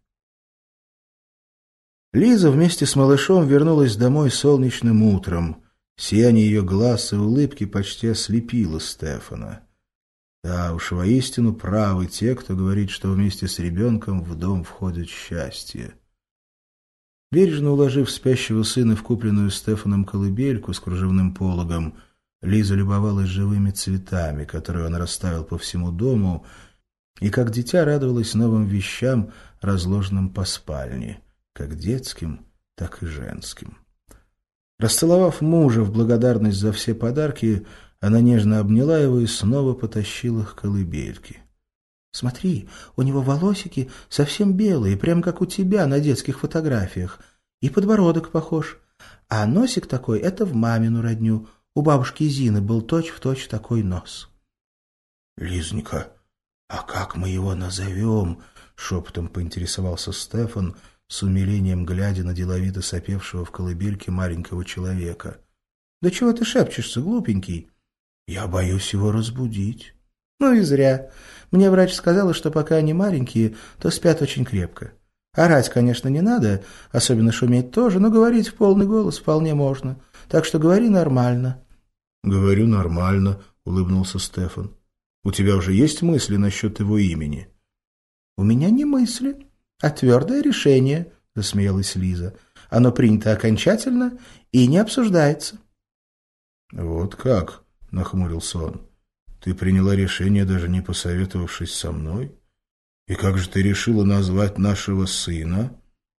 Лиза вместе с малышом вернулась домой солнечным утром. Сияние ее глаз и улыбки почти ослепило Стефана. Да уж, воистину правы те, кто говорит, что вместе с ребенком в дом входит счастье. Бережно уложив спящего сына в купленную Стефаном колыбельку с кружевным пологом, Лиза любовалась живыми цветами, которые он расставил по всему дому, и как дитя радовалась новым вещам, разложенным по спальне, как детским, так и женским. Расцеловав мужа в благодарность за все подарки, она нежно обняла его и снова потащила к колыбельке. «Смотри, у него волосики совсем белые, прям как у тебя на детских фотографиях, и подбородок похож. А носик такой — это в мамину родню. У бабушки Зины был точь-в-точь такой нос». «Лизненька, а как мы его назовем?» — шепотом поинтересовался Стефан, с умилением глядя на деловито сопевшего в колыбельке маленького человека. «Да чего ты шепчешься, глупенький?» «Я боюсь его разбудить». «Ну и зря. Мне врач сказала, что пока они маленькие, то спят очень крепко. Орать, конечно, не надо, особенно шуметь тоже, но говорить в полный голос вполне можно. Так что говори нормально». «Говорю нормально», — улыбнулся Стефан. «У тебя уже есть мысли насчет его имени?» «У меня не мысли, а твердое решение», — засмеялась Лиза. «Оно принято окончательно и не обсуждается». «Вот как?» — нахмурился он. «Ты приняла решение, даже не посоветовавшись со мной? И как же ты решила назвать нашего сына?»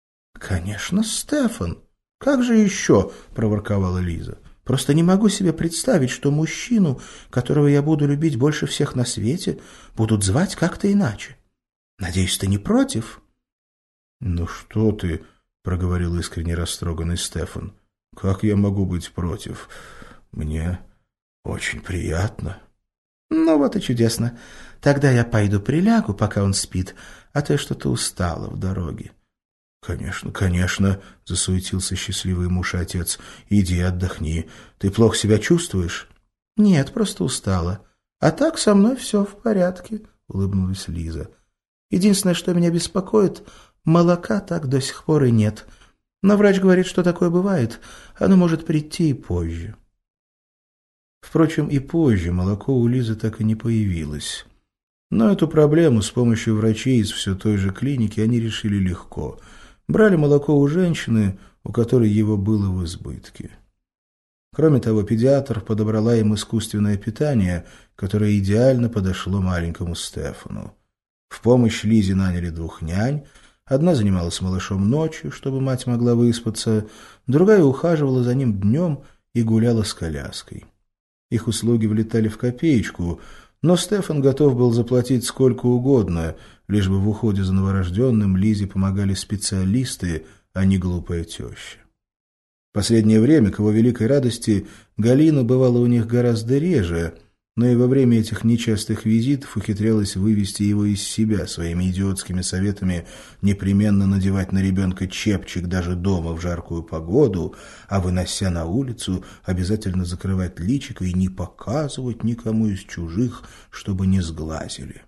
«Конечно, Стефан. Как же еще?» – проворковала Лиза. «Просто не могу себе представить, что мужчину, которого я буду любить больше всех на свете, будут звать как-то иначе. Надеюсь, ты не против?» «Ну что ты?» — проговорил искренне растроганный Стефан. «Как я могу быть против? Мне очень приятно». «Ну вот и чудесно. Тогда я пойду прилягу, пока он спит, а то я что-то устала в дороге». «Конечно, конечно», — засуетился счастливый муж и отец. «Иди отдохни. Ты плохо себя чувствуешь?» «Нет, просто устала. А так со мной все в порядке», — улыбнулась Лиза. «Единственное, что меня беспокоит, молока так до сих пор и нет. Но врач говорит, что такое бывает. Оно может прийти и позже». Впрочем, и позже молоко у Лизы так и не появилось. Но эту проблему с помощью врачей из все той же клиники они решили легко. Брали молоко у женщины, у которой его было в избытке. Кроме того, педиатр подобрала им искусственное питание, которое идеально подошло маленькому Стефану. В помощь Лизе наняли 2 нянь. Одна занималась малышом ночью, чтобы мать могла выспаться, другая ухаживала за ним днем и гуляла с коляской. Их услуги влетали в копеечку, но Стефан готов был заплатить сколько угодно, лишь бы в уходе за новорожденным Лизе помогали специалисты, а не глупая теща. В последнее время, к его великой радости, Галина бывала у них гораздо реже, но и во время этих нечастых визитов ухитрялась вывести его из себя своими идиотскими советами непременно надевать на ребенка чепчик даже дома в жаркую погоду, а, вынося на улицу, обязательно закрывать личико и не показывать никому из чужих, чтобы не сглазили.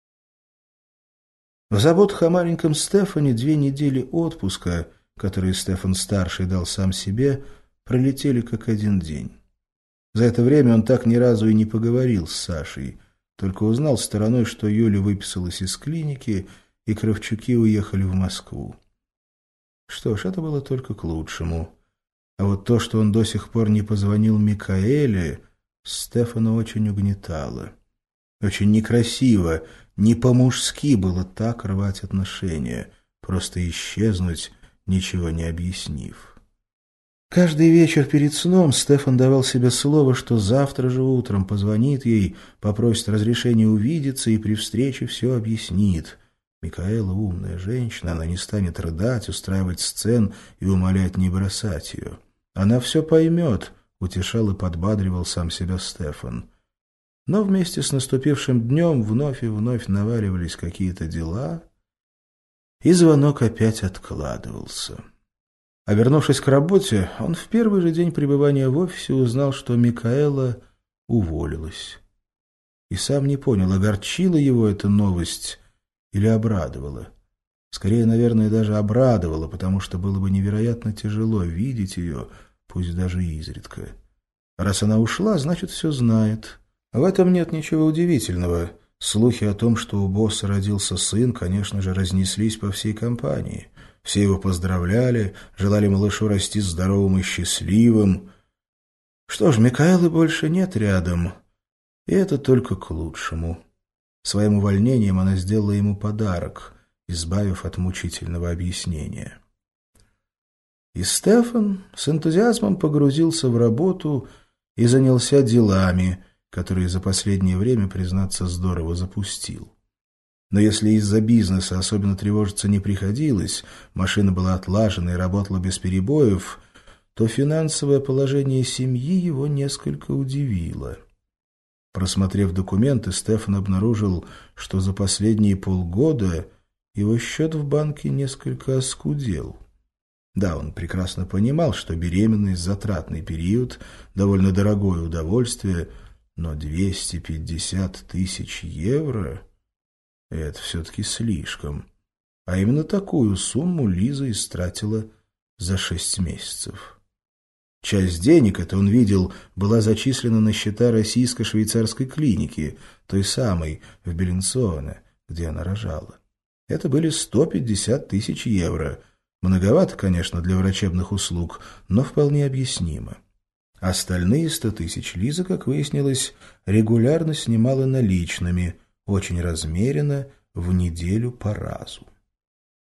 В заботах о маленьком Стефане 2 недели отпуска, которые Стефан-старший дал сам себе, пролетели как один день. За это время он так ни разу и не поговорил с Сашей, только узнал стороной, что Юля выписалась из клиники, и Кравчуки уехали в Москву. Что ж, это было только к лучшему. А вот то, что он до сих пор не позвонил Микаэле, Стефана очень угнетало. Очень некрасиво, не по-мужски было так рвать отношения, просто исчезнуть, ничего не объяснив. Каждый вечер перед сном Стефан давал себе слово, что завтра же утром позвонит ей, попросит разрешения увидеться и при встрече все объяснит. Микаэла умная женщина, она не станет рыдать, устраивать сцен и умолять не бросать ее. Она все поймет, утешал и подбадривал сам себя Стефан. Но вместе с наступившим днем вновь и вновь наваливались какие-то дела, и звонок опять откладывался. А вернувшись к работе, он в первый же день пребывания в офисе узнал, что Микаэла уволилась. И сам не понял, огорчила его эта новость или обрадовала. Скорее, наверное, даже обрадовала, потому что было бы невероятно тяжело видеть ее, пусть даже изредка. Раз она ушла, значит, все знает. В этом нет ничего удивительного. Слухи о том, что у босса родился сын, конечно же, разнеслись по всей компании. Все его поздравляли, желали малышу расти здоровым и счастливым. Что ж, Микаэлы больше нет рядом, и это только к лучшему. Своим увольнением она сделала ему подарок, избавив от мучительного объяснения. И Стефан с энтузиазмом погрузился в работу и занялся делами, которые за последнее время, признаться, здорово запустил. Но если из-за бизнеса особенно тревожиться не приходилось, машина была отлажена и работала без перебоев, то финансовое положение семьи его несколько удивило. Просмотрев документы, Стефан обнаружил, что за последние полгода его счет в банке несколько оскудел. Да, он прекрасно понимал, что беременность – затратный период, довольно дорогое удовольствие, но 250 тысяч евро... Это все-таки слишком. А именно такую сумму Лиза истратила за 6 месяцев. Часть денег, это он видел, была зачислена на счета российско-швейцарской клиники, той самой, в Беллинсоне, где она рожала. Это были 150 тысяч евро. Многовато, конечно, для врачебных услуг, но вполне объяснимо. Остальные 100 тысяч Лиза, как выяснилось, регулярно снимала наличными, очень размеренно, в неделю по разу.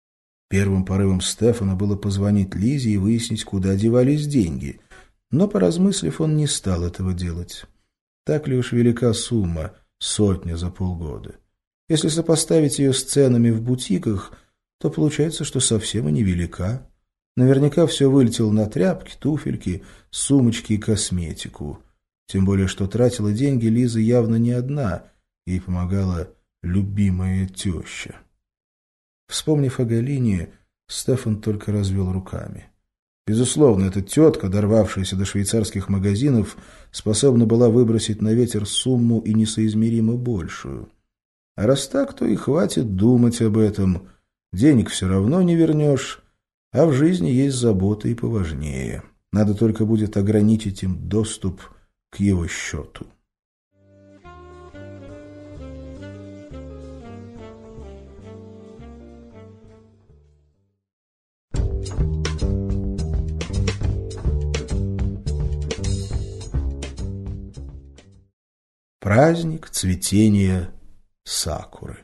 Первым порывом Стефана было позвонить Лизе и выяснить, куда девались деньги. Но, поразмыслив, он не стал этого делать. Так ли уж велика сумма — 100 за полгода? Если сопоставить ее с ценами в бутиках, то получается, что совсем и невелика. Наверняка все вылетело на тряпки, туфельки, сумочки и косметику. Тем более, что тратила деньги Лиза явно не одна, ей помогала любимая теща. Вспомнив о Галине, Стефан только развел руками. Безусловно, эта тетка, дорвавшаяся до швейцарских магазинов, способна была выбросить на ветер сумму и несоизмеримо большую. А раз так, то и хватит думать об этом. Денег все равно не вернешь, а в жизни есть заботы и поважнее. Надо только будет ограничить им доступ к его счету. Праздник цветения сакуры.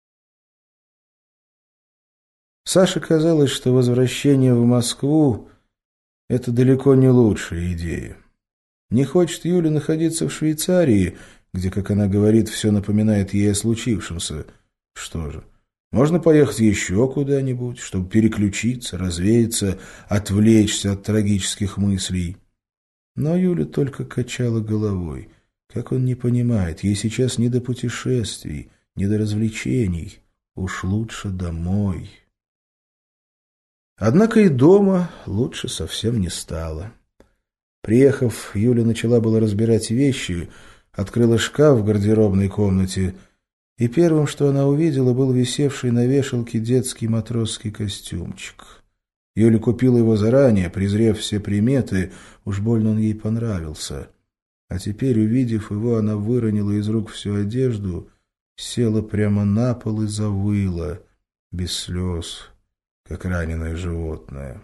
Саше казалось, что возвращение в Москву — это далеко не лучшая идея. Не хочет Юля находиться в Швейцарии, где, как она говорит, все напоминает ей о случившемся. Что же, можно поехать еще куда-нибудь, чтобы переключиться, развеяться, отвлечься от трагических мыслей. Но Юля только качала головой. Как он не понимает, ей сейчас не до путешествий, не до развлечений. Уж лучше домой. Однако и дома лучше совсем не стало. Приехав, Юля начала было разбирать вещи, открыла шкаф в гардеробной комнате, и первым, что она увидела, был висевший на вешалке детский матросский костюмчик. Юля купила его заранее, презрев все приметы, уж больно он ей понравился. А теперь, увидев его, она выронила из рук всю одежду, села прямо на пол и завыла, без слез, как раненое животное.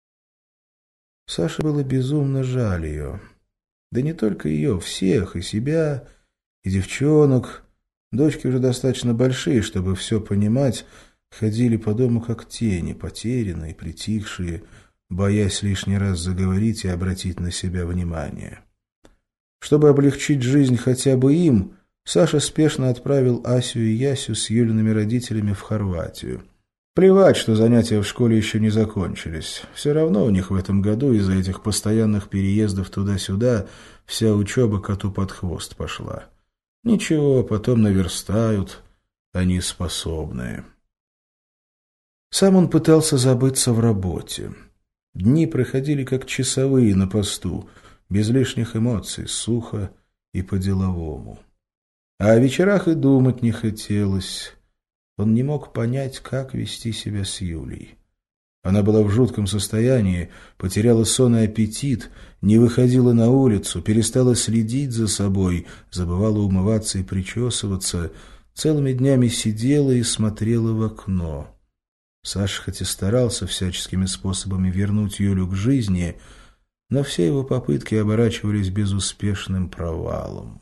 Саше было безумно жаль ее. Да не только ее, всех, и себя, и девчонок. Дочки уже достаточно большие, чтобы все понимать, ходили по дому как тени, потерянные, притихшие, боясь лишний раз заговорить и обратить на себя внимание. Чтобы облегчить жизнь хотя бы им, Саша спешно отправил Асю и Ясю с Юлиными родителями в Хорватию. Плевать, что занятия в школе еще не закончились. Все равно у них в этом году из-за этих постоянных переездов туда-сюда вся учеба коту под хвост пошла. Ничего, потом наверстают, они способные. Сам он пытался забыться в работе. Дни проходили как часовые на посту, без лишних эмоций, сухо и по-деловому. А о вечерах и думать не хотелось. Он не мог понять, как вести себя с Юлей. Она была в жутком состоянии, потеряла сон и аппетит, не выходила на улицу, перестала следить за собой, забывала умываться и причесываться, целыми днями сидела и смотрела в окно. Саша хоть и старался всяческими способами вернуть Юлю к жизни, но все его попытки оборачивались безуспешным провалом.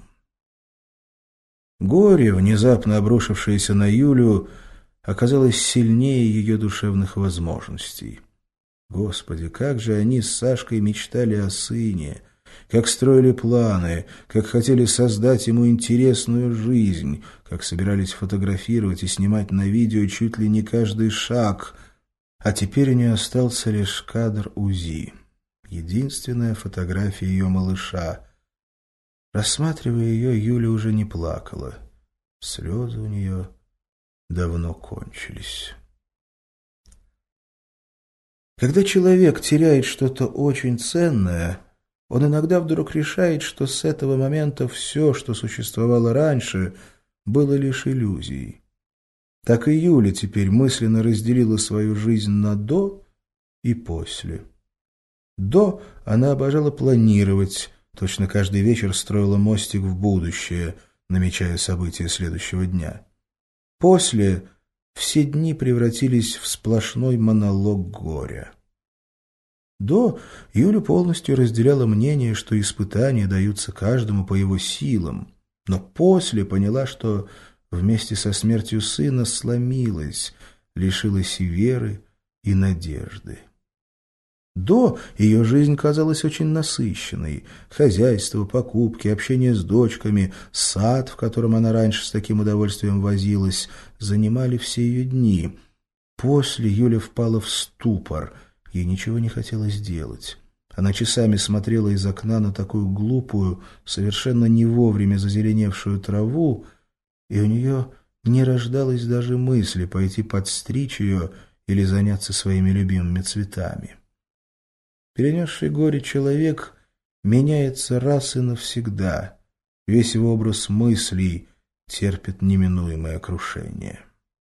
Горе, внезапно обрушившееся на Юлю, оказалось сильнее ее душевных возможностей. Господи, как же они с Сашкой мечтали о сыне, как строили планы, как хотели создать ему интересную жизнь, как собирались фотографировать и снимать на видео чуть ли не каждый шаг. А теперь у нее остался лишь кадр УЗИ. Единственная фотография ее малыша. Рассматривая ее, Юля уже не плакала. Слезы у нее давно кончились. Когда человек теряет что-то очень ценное, он иногда вдруг решает, что с этого момента все, что существовало раньше, было лишь иллюзией. Так и Юля теперь мысленно разделила свою жизнь на «до» и «после». До она обожала планировать, точно каждый вечер строила мостик в будущее, намечая события следующего дня. После все дни превратились в сплошной монолог горя. До Юля полностью разделяла мнение, что испытания даются каждому по его силам, но после поняла, что вместе со смертью сына сломилась, лишилась и веры, и надежды. До ее жизнь казалась очень насыщенной. Хозяйство, покупки, общение с дочками, сад, в котором она раньше с таким удовольствием возилась, занимали все ее дни. После Юля впала в ступор. Ей ничего не хотелось делать. Она часами смотрела из окна на такую глупую, совершенно не вовремя зазеленевшую траву, и у нее не рождалось даже мысли пойти подстричь ее или заняться своими любимыми цветами. Перенесший горе человек меняется раз и навсегда. Весь его образ мыслей терпит неминуемое крушение.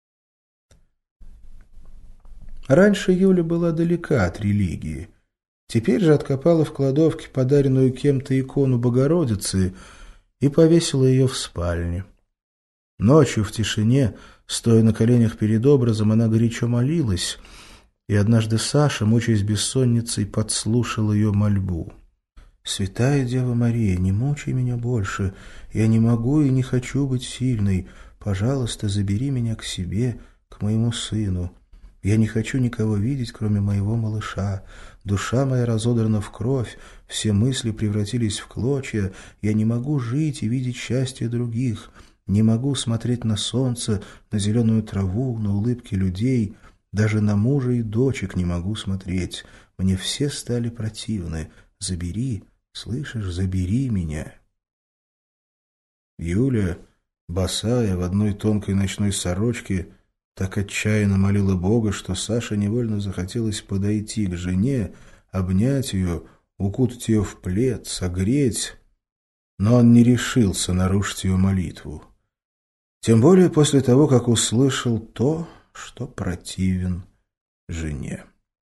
Раньше Юля была далека от религии. Теперь же откопала в кладовке подаренную кем-то икону Богородицы и повесила ее в спальне. Ночью в тишине, стоя на коленях перед образом, она горячо молилась, и однажды Саша, мучаясь бессонницей, подслушал ее мольбу. «Святая Дева Мария, не мучай меня больше. Я не могу и не хочу быть сильной. Пожалуйста, забери меня к себе, к моему сыну. Я не хочу никого видеть, кроме моего малыша. Душа моя разодрана в кровь, все мысли превратились в клочья. Я не могу жить и видеть счастье других. Не могу смотреть на солнце, на зеленую траву, на улыбки людей». Даже на мужа и дочек не могу смотреть. Мне все стали противны. Забери, слышишь, забери меня. Юля, босая, в одной тонкой ночной сорочке, так отчаянно молила Бога, что Саше невольно захотелось подойти к жене, обнять ее, укутать ее в плед, согреть. Но он не решился нарушить ее молитву. Тем более после того, как услышал то, что противен жене.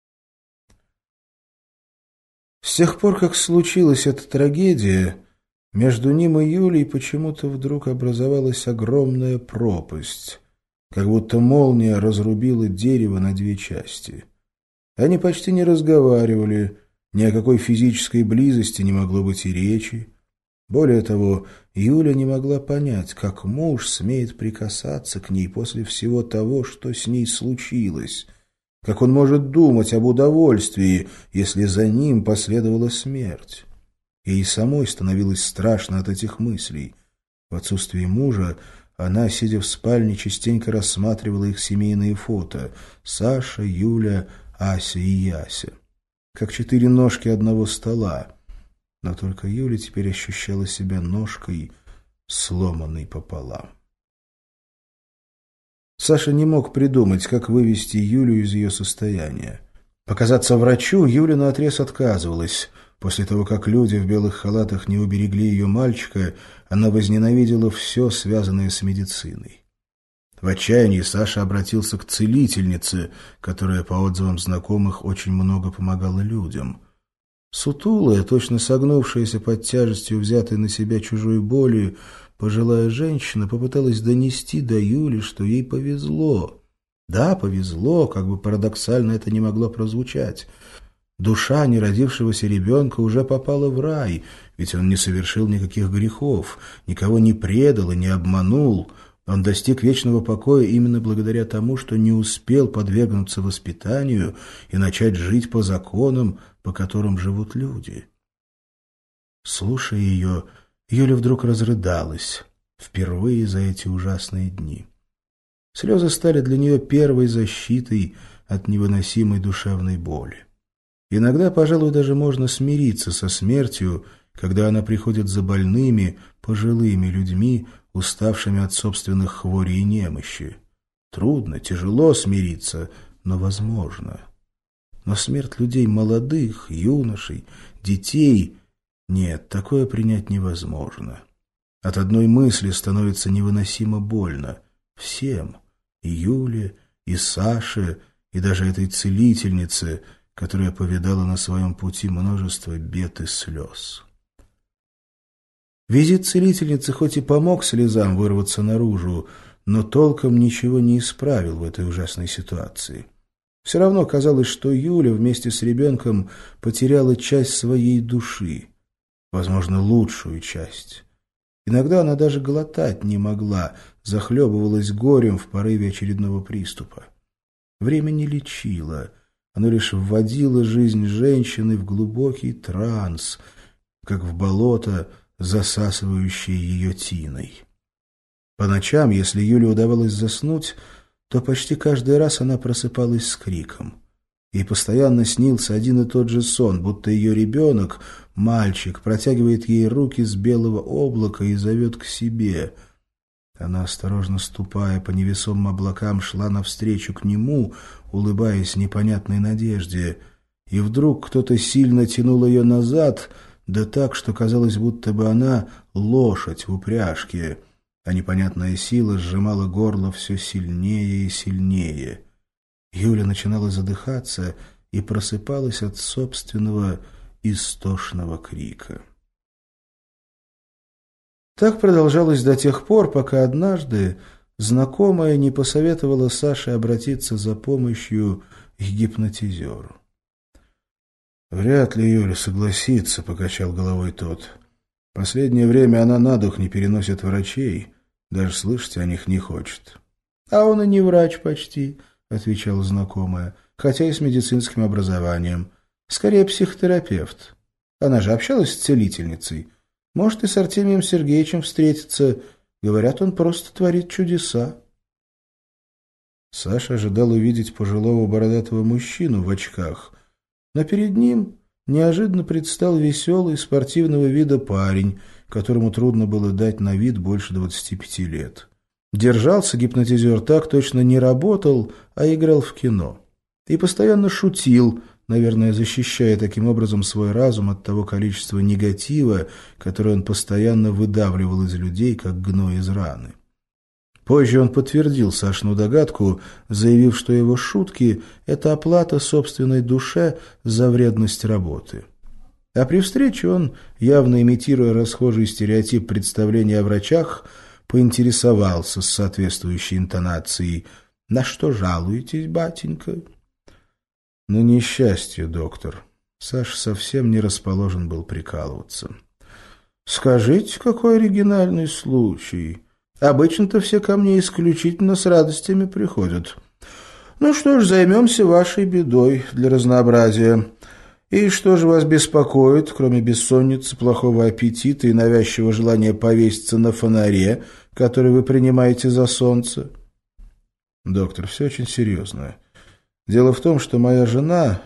С тех пор, как случилась эта трагедия, между ним и Юлей почему-то вдруг образовалась огромная пропасть, как будто молния разрубила дерево на две части. Они почти не разговаривали, ни о какой физической близости не могло быть и речи. Более того, Юля не могла понять, как муж смеет прикасаться к ней после всего того, что с ней случилось, как он может думать об удовольствии, если за ним последовала смерть. Ей самой становилось страшно от этих мыслей. В отсутствие мужа она, сидя в спальне, частенько рассматривала их семейные фото — Саша, Юля, Ася и Яся, как четыре ножки одного стола. Но только Юля теперь ощущала себя ножкой, сломанной пополам. Саша не мог придумать, как вывести Юлю из ее состояния. Показаться врачу Юля наотрез отказывалась. После того, как люди в белых халатах не уберегли ее мальчика, она возненавидела все, связанное с медициной. В отчаянии Саша обратился к целительнице, которая, по отзывам знакомых, очень много помогала людям. Сутулая, точно согнувшаяся под тяжестью взятой на себя чужой боли, пожилая женщина попыталась донести до Юли, что ей повезло. Да, повезло, как бы парадоксально это не могло прозвучать. Душа неродившегося ребенка уже попала в рай, ведь он не совершил никаких грехов, никого не предал и не обманул. Он достиг вечного покоя именно благодаря тому, что не успел подвергнуться воспитанию и начать жить по законам, по которым живут люди. Слушая ее, Юля вдруг разрыдалась, впервые за эти ужасные дни. Слезы стали для нее первой защитой от невыносимой душевной боли. Иногда, пожалуй, даже можно смириться со смертью, когда она приходит за больными, пожилыми людьми, уставшими от собственных хворей и немощи. Трудно, тяжело смириться, но возможно. Но смерть людей молодых, юношей, детей — нет, такое принять невозможно. От одной мысли становится невыносимо больно. Всем — и Юле, и Саше, и даже этой целительнице, которая повидала на своем пути множество бед и слез. Визит целительницы хоть и помог слезам вырваться наружу, но толком ничего не исправил в этой ужасной ситуации. Все равно казалось, что Юля вместе с ребенком потеряла часть своей души, возможно, лучшую часть. Иногда она даже глотать не могла, захлебывалась горем в порыве очередного приступа. Время не лечило, оно лишь вводило жизнь женщины в глубокий транс, как в болото, засасывающее ее тиной. По ночам, если Юле удавалось заснуть, то почти каждый раз она просыпалась с криком. Ей постоянно снился один и тот же сон, будто ее ребенок, мальчик, протягивает ей руки с белого облака и зовет к себе. Она, осторожно ступая по невесомым облакам, шла навстречу к нему, улыбаясь непонятной надежде. И вдруг кто-то сильно тянул ее назад, да так, что казалось, будто бы она лошадь в упряжке, а непонятная сила сжимала горло все сильнее и сильнее. Юля начинала задыхаться и просыпалась от собственного истошного крика. Так продолжалось до тех пор, пока однажды знакомая не посоветовала Саше обратиться за помощью к гипнотизеру. «Вряд ли Юля согласится», — покачал головой тот. «Последнее время она на дух не переносит врачей, даже слышать о них не хочет». «А он и не врач почти», — отвечала знакомая, «хотя и с медицинским образованием. Скорее психотерапевт. Она же общалась с целительницей. Может, и с Артемием Сергеевичем встретиться. Говорят, он просто творит чудеса». Саша ожидал увидеть пожилого бородатого мужчину в очках, но перед ним неожиданно предстал веселый, спортивного вида парень, которому трудно было дать на вид больше 25 лет. Держался гипнотизер так, точно не работал, а играл в кино. И постоянно шутил, наверное, защищая таким образом свой разум от того количества негатива, которое он постоянно выдавливал из людей, как гной из раны. Позже он подтвердил Сашину догадку, заявив, что его шутки – это оплата собственной душе за вредность работы. А при встрече он, явно имитируя расхожий стереотип представления о врачах, поинтересовался с соответствующей интонацией: «На что жалуетесь, батенька?» «На несчастье, доктор». Саша совсем не расположен был прикалываться. «Скажите, какой оригинальный случай. Обычно-то все ко мне исключительно с радостями приходят. Ну что ж, займемся вашей бедой для разнообразия. И что же вас беспокоит, кроме бессонницы, плохого аппетита и навязчивого желания повеситься на фонаре, который вы принимаете за солнце?» «Доктор, все очень серьезно. Дело в том, что моя жена,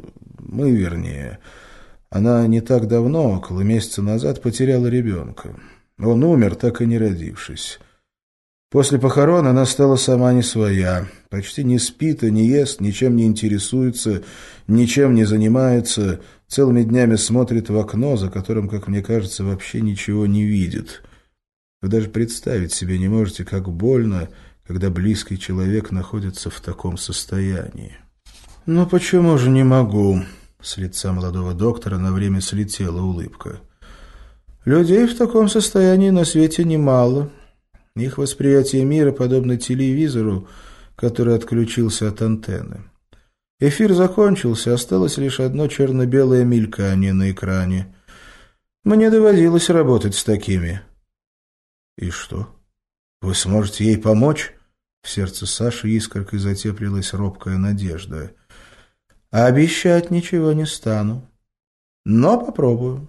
она не так давно, около месяца назад, потеряла ребенка. Он умер, так и не родившись. После похорон она стала сама не своя, почти не спит и не ест, ничем не интересуется, ничем не занимается, целыми днями смотрит в окно, за которым, как мне кажется, вообще ничего не видит. Вы даже представить себе не можете, как больно, когда близкий человек находится в таком состоянии». «Ну почему же не могу?» С лица молодого доктора на время слетела улыбка. «Людей в таком состоянии на свете немало. Их восприятие мира подобно телевизору, который отключился от антенны. Эфир закончился, осталось лишь одно черно-белое мелькание на экране. Мне доводилось работать с такими». «И что? Вы сможете ей помочь?» В сердце Саши искоркой затеплилась робкая надежда. «А обещать ничего не стану. Но попробую».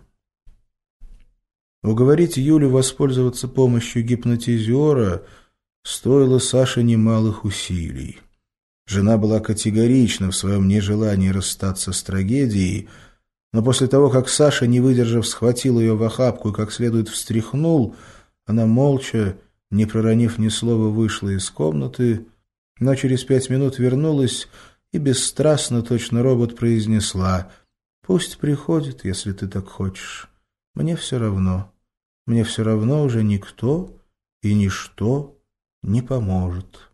Уговорить Юлю воспользоваться помощью гипнотизера стоило Саше немалых усилий. Жена была категорична в своем нежелании расстаться с трагедией, но после того, как Саша, не выдержав, схватил ее в охапку и как следует встряхнул, она молча, не проронив ни слова, вышла из комнаты, но через 5 минут вернулась и бесстрастно, точно робот, произнесла: «Пусть приходит, если ты так хочешь. Мне все равно. Мне все равно уже никто и ничто не поможет».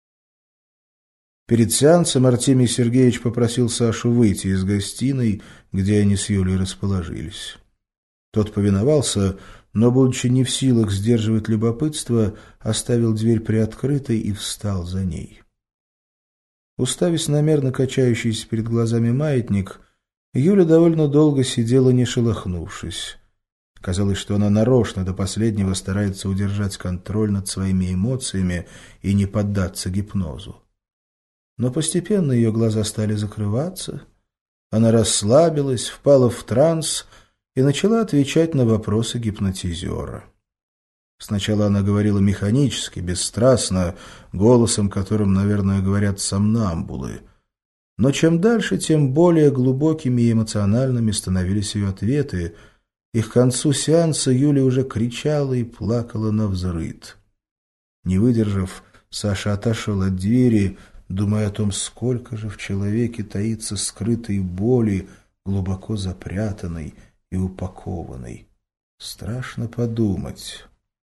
Перед сеансом Артемий Сергеевич попросил Сашу выйти из гостиной, где они с Юлей расположились. Тот повиновался, но, будучи не в силах сдерживать любопытство, оставил дверь приоткрытой и встал за ней. Уставясь на мерно качающийся перед глазами маятник, Юля довольно долго сидела, не шелохнувшись. Казалось, что она нарочно до последнего старается удержать контроль над своими эмоциями и не поддаться гипнозу. Но постепенно ее глаза стали закрываться, она расслабилась, впала в транс и начала отвечать на вопросы гипнотизера. Сначала она говорила механически, бесстрастно, голосом, которым, наверное, говорят сомнамбулы. Но чем дальше, тем более глубокими и эмоциональными становились ее ответы, и к концу сеанса Юля уже кричала и плакала навзрыд. Не выдержав, Саша отошел от двери, думая о том, сколько же в человеке таится скрытой боли, глубоко запрятанной и упакованной. Страшно подумать.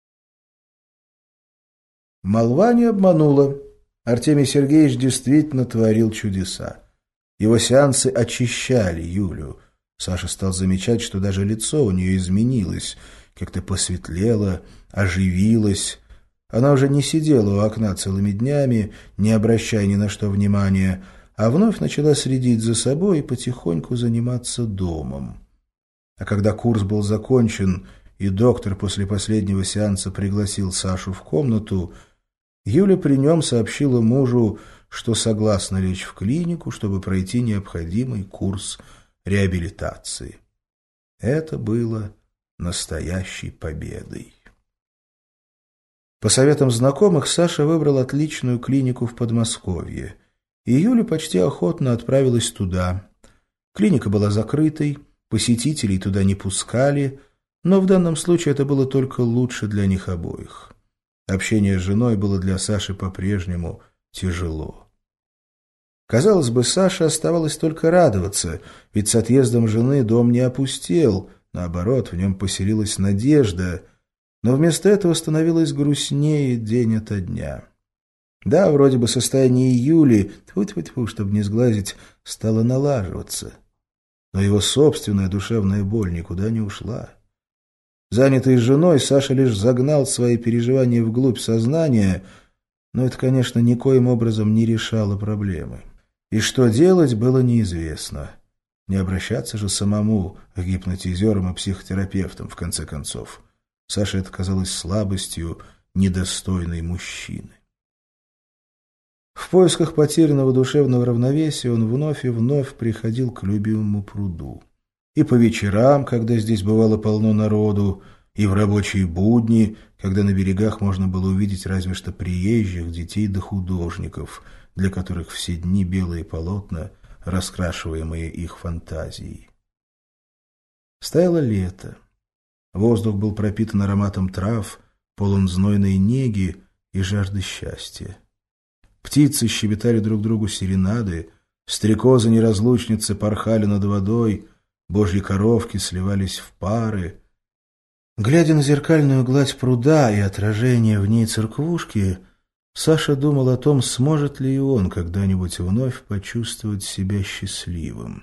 Молва не обманула. Артемий Сергеевич действительно творил чудеса. Его сеансы очищали Юлю. Саша стал замечать, что даже лицо у нее изменилось, как-то посветлело, оживилось. Она уже не сидела у окна целыми днями, не обращая ни на что внимания, а вновь начала следить за собой и потихоньку заниматься домом. А когда курс был закончен, и доктор после последнего сеанса пригласил Сашу в комнату, Юля при нем сообщила мужу, что согласна лечь в клинику, чтобы пройти необходимый курс реабилитации. Это было настоящей победой. По советам знакомых Саша выбрал отличную клинику в Подмосковье, и Юля почти охотно отправилась туда. Клиника была закрытой, посетителей туда не пускали, но в данном случае это было только лучше для них обоих. Общение с женой было для Саши по-прежнему тяжело. Казалось бы, Саше оставалось только радоваться, ведь с отъездом жены дом не опустел, наоборот, в нем поселилась надежда, но вместо этого становилось грустнее день ото дня. Да, вроде бы состояние Юли, тьфу-тьфу-тьфу, чтобы не сглазить, стало налаживаться, но его собственная душевная боль никуда не ушла. Занятый женой, Саша лишь загнал свои переживания вглубь сознания, но это, конечно, никоим образом не решало проблемы. И что делать, было неизвестно. Не обращаться же самому к гипнотизерам и психотерапевтам, в конце концов. Саше это казалось слабостью недостойной мужчины. В поисках потерянного душевного равновесия он вновь и вновь приходил к любимому пруду. И по вечерам, когда здесь бывало полно народу, и в рабочие будни, когда на берегах можно было увидеть разве что приезжих, детей да художников, для которых все дни белые полотна, раскрашиваемые их фантазией. Стояло лето. Воздух был пропитан ароматом трав, полон знойной неги и жажды счастья. Птицы щебетали друг другу серенады, стрекозы-неразлучницы порхали над водой, божьи коровки сливались в пары. Глядя на зеркальную гладь пруда и отражение в ней церквушки, Саша думал о том, сможет ли и он когда-нибудь вновь почувствовать себя счастливым.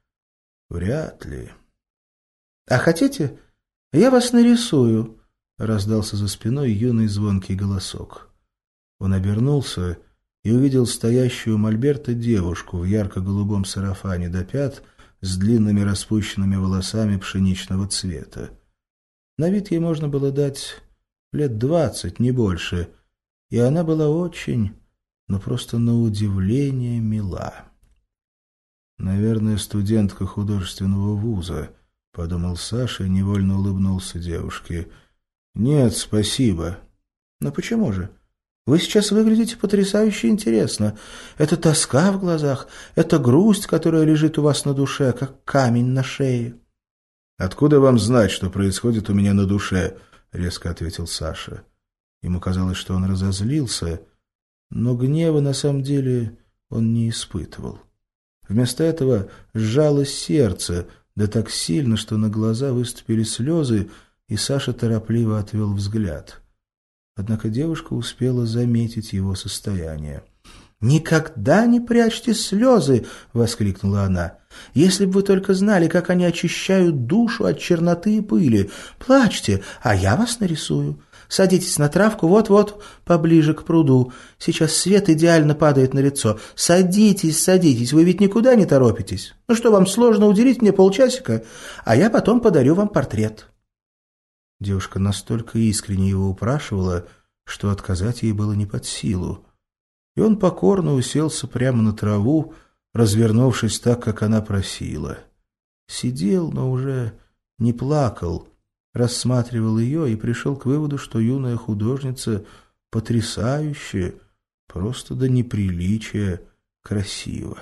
Вряд ли. — А хотите, я вас нарисую? — раздался за спиной юный звонкий голосок. Он обернулся и увидел стоящую у мольберта девушку в ярко-голубом сарафане до пят с длинными распущенными волосами пшеничного цвета. На вид ей можно было дать лет 20, не больше, и она была очень, но просто на удивление мила. «Наверное, студентка художественного вуза», — подумал Саша и невольно улыбнулся девушке. «Нет, спасибо». «Но почему же? Вы сейчас выглядите потрясающе интересно. Это тоска в глазах, это грусть, которая лежит у вас на душе, как камень на шее». «Откуда вам знать, что происходит у меня на душе?» — резко ответил Саша. Ему казалось, что он разозлился, но гнева на самом деле он не испытывал. Вместо этого сжалось сердце, да так сильно, что на глаза выступили слезы, и Саша торопливо отвел взгляд. Однако девушка успела заметить его состояние. «Никогда не прячьте слезы!» — воскликнула она. «Если бы вы только знали, как они очищают душу от черноты и пыли! Плачьте, а я вас нарисую. Садитесь на травку вот-вот, поближе к пруду. Сейчас свет идеально падает на лицо. Садитесь, садитесь, вы ведь никуда не торопитесь. Ну что, вам сложно уделить мне полчасика, а я потом подарю вам портрет». Девушка настолько искренне его упрашивала, что отказать ей было не под силу. и он покорно уселся прямо на траву, развернувшись так, как она просила. Сидел, но уже не плакал, рассматривал ее и пришел к выводу, что юная художница потрясающая, просто до неприличия красива.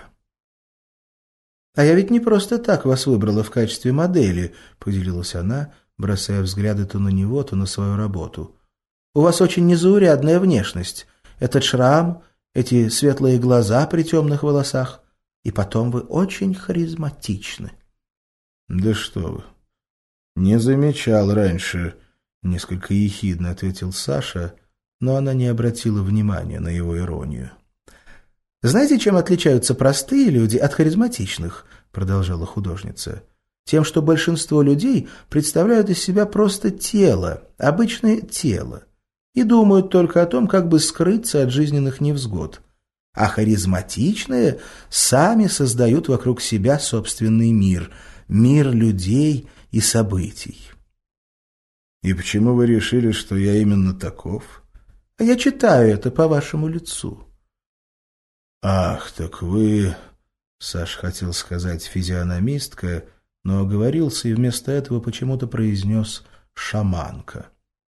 «А я ведь не просто так вас выбрала в качестве модели», — поделилась она, бросая взгляды то на него, то на свою работу. «У вас очень незаурядная внешность. Этот шрам, эти светлые глаза при темных волосах. И потом вы очень харизматичны». «Да что вы! Не замечал раньше», — несколько ехидно ответил Саша, но она не обратила внимания на его иронию. «Знаете, чем отличаются простые люди от харизматичных?» — продолжала художница. «Тем, что большинство людей представляют из себя просто тело, обычное тело, и думают только о том, как бы скрыться от жизненных невзгод. А харизматичные сами создают вокруг себя собственный мир, мир людей и событий». «И почему вы решили, что я именно таков?» «А я читаю это по вашему лицу». «Ах, так вы...» — Саш хотел сказать «физиономистка», но оговорился и вместо этого почему-то произнес «шаманка».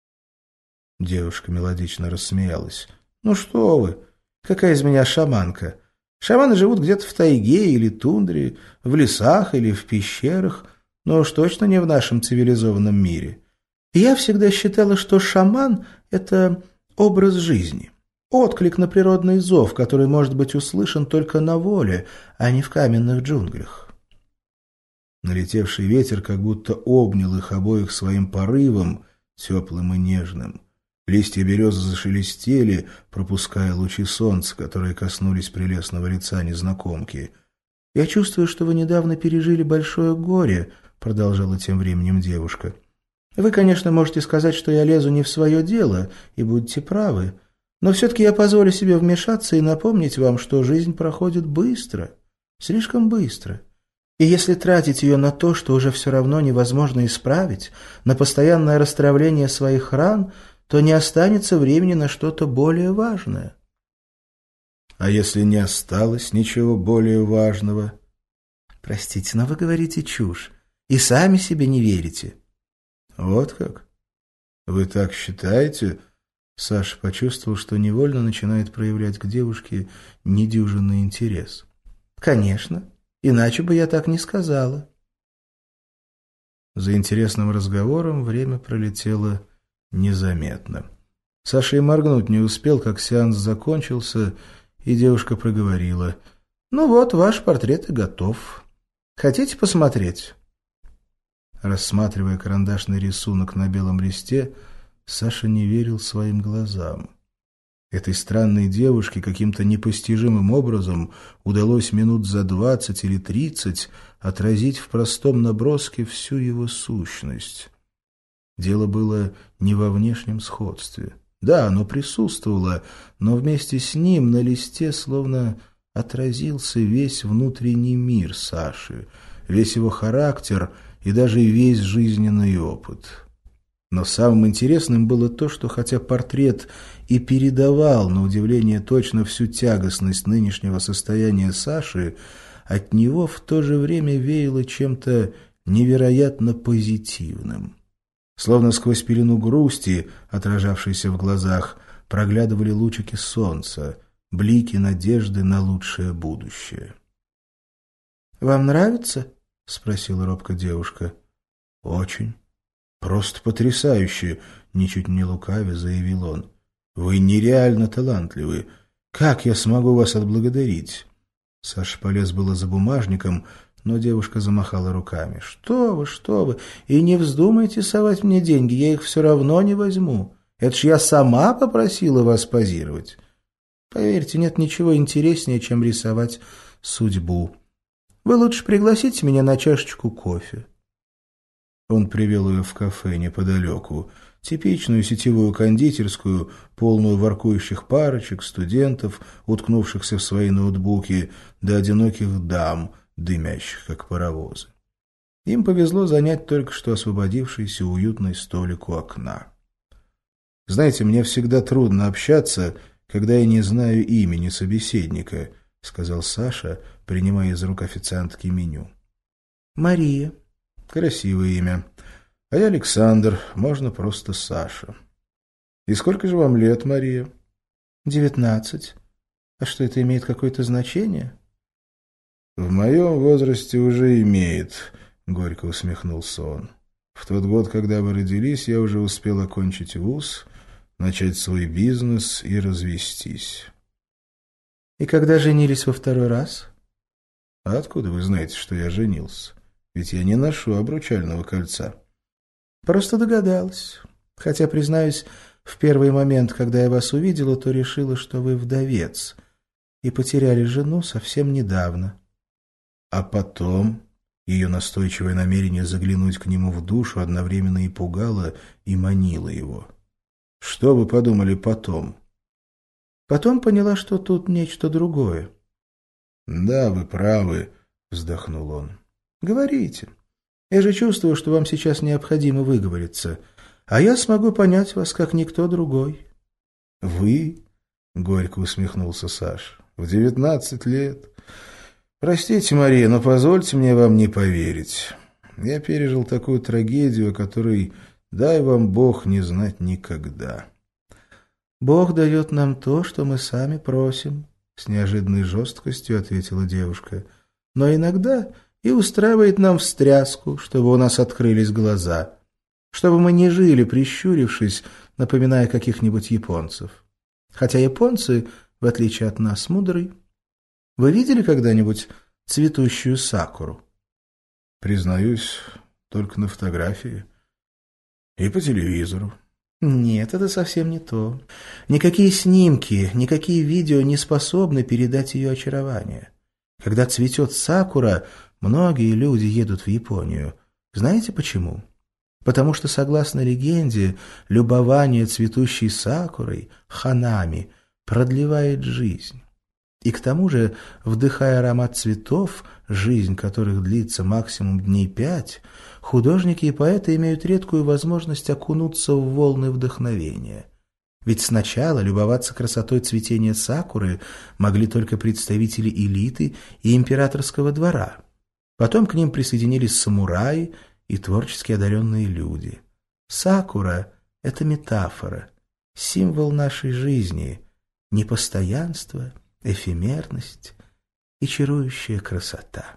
Девушка мелодично рассмеялась. «Ну что вы! Какая из меня шаманка? Шаманы живут где-то в тайге или тундре, в лесах или в пещерах, но уж точно не в нашем цивилизованном мире. Я всегда считала, что шаман — это образ жизни». Отклик на природный зов, который может быть услышан только на воле, а не в каменных джунглях. Налетевший ветер как будто обнял их обоих своим порывом, теплым и нежным. Листья березы зашелестели, пропуская лучи солнца, которые коснулись прелестного лица незнакомки. «Я чувствую, что вы недавно пережили большое горе», — продолжала тем временем девушка. «Вы, конечно, можете сказать, что я лезу не в свое дело, и будете правы. Но все-таки я позволю себе вмешаться и напомнить вам, что жизнь проходит быстро, слишком быстро. И если тратить ее на то, что уже все равно невозможно исправить, на постоянное расстравление своих ран, то не останется времени на что-то более важное». «А если не осталось ничего более важного?» «Простите, но вы говорите чушь, и сами себе не верите». «Вот как? Вы так считаете?» Саша почувствовал, что невольно начинает проявлять к девушке недюжинный интерес. «Конечно, иначе бы я так не сказала». За интересным разговором время пролетело незаметно. Саша и моргнуть не успел, как сеанс закончился, и девушка проговорила: «Ну вот, ваш портрет и готов. Хотите посмотреть?» Рассматривая карандашный рисунок на белом листе, Саша не верил своим глазам. Этой странной девушке каким-то непостижимым образом удалось минут за 20 или 30 отразить в простом наброске всю его сущность. Дело было не во внешнем сходстве. Да, оно присутствовало, но вместе с ним на листе словно отразился весь внутренний мир Саши, весь его характер и даже весь жизненный опыт. Но самым интересным было то, что хотя портрет и передавал, на удивление, точно всю тягостность нынешнего состояния Саши, от него в то же время веяло чем-то невероятно позитивным. Словно сквозь пелену грусти, отражавшейся в глазах, проглядывали лучики солнца, блики надежды на лучшее будущее. «Вам нравится?» — спросила робко девушка. «Очень. Просто потрясающе!» — ничуть не лукавя заявил он. «Вы нереально талантливы. Как я смогу вас отблагодарить?» Саша полез было за бумажником, но девушка замахала руками. Что вы, и не вздумайте совать мне деньги, я их все равно не возьму. Это ж я сама попросила вас позировать. Поверьте, нет ничего интереснее, чем рисовать судьбу. Вы лучше пригласите меня на чашечку кофе». Он привел ее в кафе неподалеку, типичную сетевую кондитерскую, полную воркующих парочек, студентов, уткнувшихся в свои ноутбуки, до одиноких дам, дымящих, как паровозы. Им повезло занять только что освободившийся уютный столик у окна. «Знаете, мне всегда трудно общаться, когда я не знаю имени собеседника», — сказал Саша, принимая из рук официантки меню. «Мария». «Красивое имя. А я Александр, можно просто Саша. И сколько же вам лет, Мария?» 19. А что, это имеет какое-то значение?» «В моем возрасте уже имеет», — горько усмехнулся он. «В тот год, когда вы родились, я уже успел окончить вуз, начать свой бизнес и развестись». «И когда женились во второй раз?» «А откуда вы знаете, что я женился? Ведь я не ношу обручального кольца». «Просто догадалась. Хотя, признаюсь, в первый момент, когда я вас увидела, то решила, что вы вдовец, и потеряли жену совсем недавно». А потом ее настойчивое намерение заглянуть к нему в душу одновременно и пугало, и манило его. «Что вы подумали потом?» Потом поняла, что тут нечто другое. «Да, вы правы», — вздохнул он. «Говорите. Я же чувствую, что вам сейчас необходимо выговориться, а я смогу понять вас, как никто другой». «Вы?» — горько усмехнулся Саш. «В 19 лет? Простите, Мария, но позвольте мне вам не поверить. Я пережил такую трагедию, о которой, дай вам Бог, не знать никогда». «Бог дает нам то, что мы сами просим», — с неожиданной жесткостью ответила девушка. «Но иногда и устраивает нам встряску, чтобы у нас открылись глаза, чтобы мы не жили, прищурившись, напоминая каких-нибудь японцев. Хотя японцы, в отличие от нас, мудры. Вы видели когда-нибудь цветущую сакуру?» «Признаюсь, только на фотографии и по телевизору». «Нет, это совсем не то. Никакие снимки, никакие видео не способны передать ее очарование. Когда цветет сакура, многие люди едут в Японию. Знаете почему? Потому что, согласно легенде, любование цветущей сакурой, ханами, продлевает жизнь. И к тому же, вдыхая аромат цветов, жизнь которых длится максимум дней 5, художники и поэты имеют редкую возможность окунуться в волны вдохновения. Ведь сначала любоваться красотой цветения сакуры могли только представители элиты и императорского двора. Потом к ним присоединились самураи и творчески одаренные люди. Сакура — это метафора, символ нашей жизни, непостоянство, эфемерность и чарующая красота.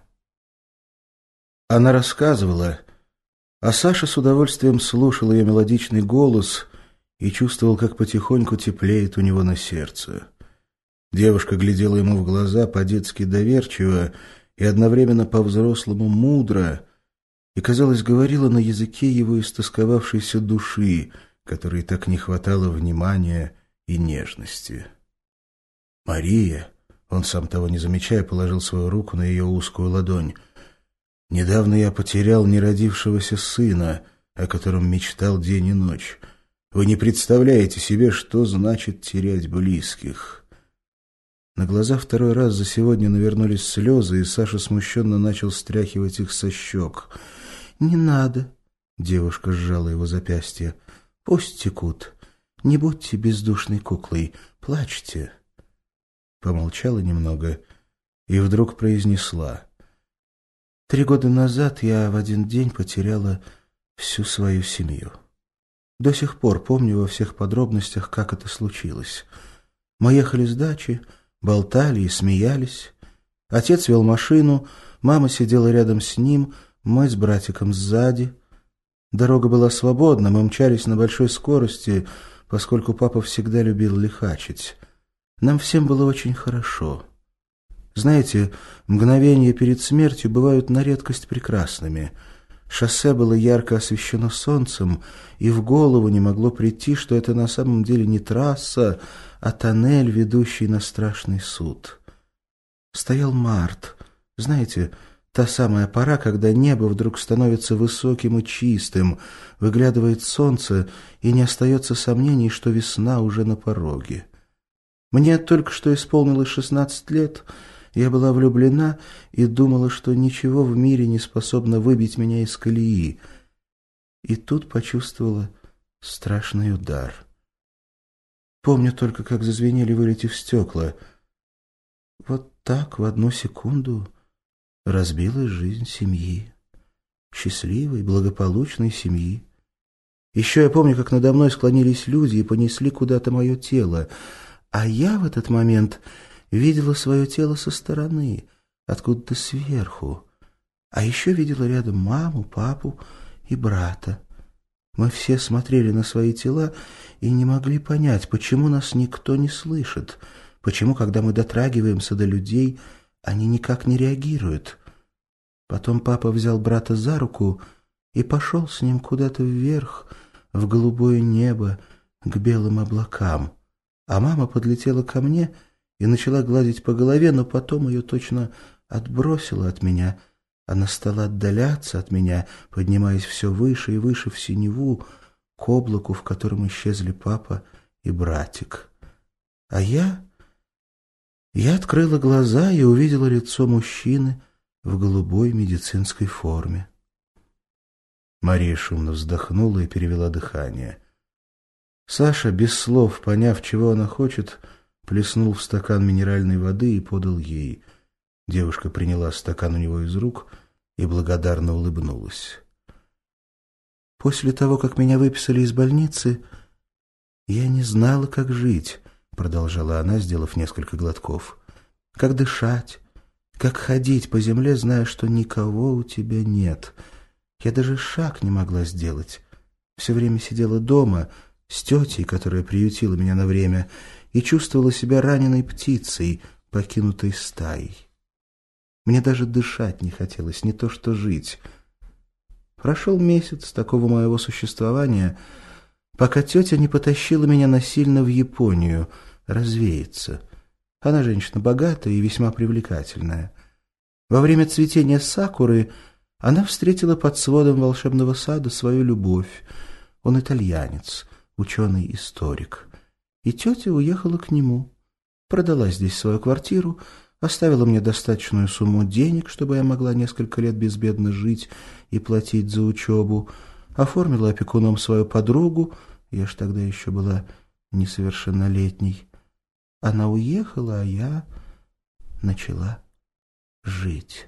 Она рассказывала, а Саша с удовольствием слушал ее мелодичный голос и чувствовал, как потихоньку теплеет у него на сердце. Девушка глядела ему в глаза по-детски доверчиво и одновременно по-взрослому мудро, и, казалось, говорила на языке его истосковавшейся души, которой так не хватало внимания и нежности. «Мария», он сам того не замечая, положил свою руку на ее узкую ладонь, «недавно я потерял неродившегося сына, о котором мечтал день и ночь. Вы не представляете себе, что значит терять близких». На глаза второй раз за сегодня навернулись слезы, и Саша смущенно начал стряхивать их со щек. «Не надо», — девушка сжала его запястье. «Пусть текут. Не будьте бездушной куклой. Плачьте». Помолчала немного и вдруг произнесла. 3 года назад я в один день потеряла всю свою семью. До сих пор помню во всех подробностях, как это случилось. Мы ехали с дачи, болтали и смеялись. Отец вел машину, мама сидела рядом с ним, мы с братиком сзади. Дорога была свободна, мы мчались на большой скорости, поскольку папа всегда любил лихачить. Нам всем было очень хорошо. Знаете, мгновения перед смертью бывают на редкость прекрасными. Шоссе было ярко освещено солнцем, и в голову не могло прийти, что это на самом деле не трасса, а тоннель, ведущий на страшный суд. Стоял март. Знаете, та самая пора, когда небо вдруг становится высоким и чистым, выглядывает солнце, и не остается сомнений, что весна уже на пороге. Мне только что исполнилось 16 лет, я была влюблена и думала, что ничего в мире не способно выбить меня из колеи. И тут почувствовала страшный удар. Помню только, как зазвенели, вылетев стекла. Вот так в одну секунду разбилась жизнь семьи. Счастливой, благополучной семьи. Еще я помню, как надо мной склонились люди и понесли куда-то мое тело. А я в этот момент видела свое тело со стороны, откуда-то сверху. А еще видела рядом маму, папу и брата. Мы все смотрели на свои тела и не могли понять, почему нас никто не слышит, почему, когда мы дотрагиваемся до людей, они никак не реагируют. Потом папа взял брата за руку и пошел с ним куда-то вверх, в голубое небо, к белым облакам. А мама подлетела ко мне и начала гладить по голове, но потом ее точно отбросила от меня. Она стала отдаляться от меня, поднимаясь все выше и выше в синеву, к облаку, в котором исчезли папа и братик. А я открыла глаза и увидела лицо мужчины в голубой медицинской форме. Мария шумно вздохнула и перевела дыхание. Саша, без слов поняв, чего она хочет, плеснул в стакан минеральной воды и подал ей. Девушка приняла стакан у него из рук и благодарно улыбнулась. «После того, как меня выписали из больницы, я не знала, как жить», — продолжала она, сделав несколько глотков. «Как дышать, как ходить по земле, зная, что никого у тебя нет. Я даже шаг не могла сделать. Все время сидела дома с тетей, которая приютила меня на время, и чувствовала себя раненой птицей, покинутой стаей. Мне даже дышать не хотелось, не то что жить. Прошел месяц такого моего существования, пока тетя не потащила меня насильно в Японию развеяться. Она женщина богатая и весьма привлекательная. Во время цветения сакуры она встретила под сводом волшебного сада свою любовь. Он итальянец, ученый-историк. И тетя уехала к нему. Продала здесь свою квартиру, оставила мне достаточную сумму денег, чтобы я могла несколько лет безбедно жить и платить за учебу, оформила опекуном свою подругу, я ж тогда еще была несовершеннолетней. Она уехала, а я начала жить.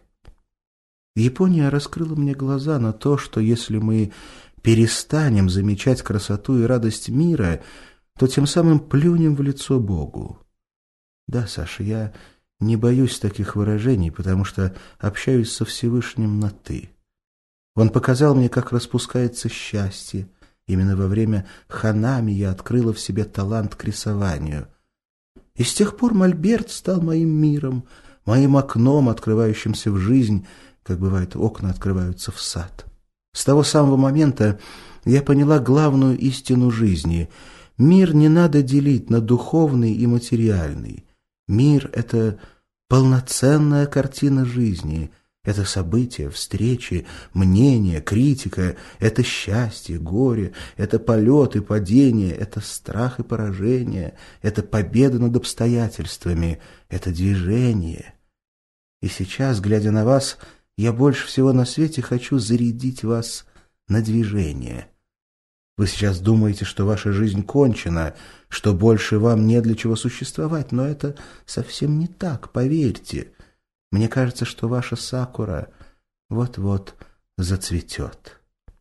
Япония раскрыла мне глаза на то, что если мы перестанем замечать красоту и радость мира, то тем самым плюнем в лицо Богу. Да, Саша, я не боюсь таких выражений, потому что общаюсь со Всевышним на «ты». Он показал мне, как распускается счастье. Именно во время ханами я открыла в себе талант к рисованию. И с тех пор мольберт стал моим миром, моим окном, открывающимся в жизнь, как бывает, окна открываются в сад. С того самого момента я поняла главную истину жизни. Мир не надо делить на духовный и материальный. Мир — это полноценная картина жизни. Это события, встречи, мнения, критика. Это счастье, горе. Это полет и падение. Это страх и поражение. Это победа над обстоятельствами. Это движение. И сейчас, глядя на вас, я больше всего на свете хочу зарядить вас на движение. Вы сейчас думаете, что ваша жизнь кончена, что больше вам не для чего существовать, но это совсем не так, поверьте. Мне кажется, что ваша сакура вот-вот зацветет.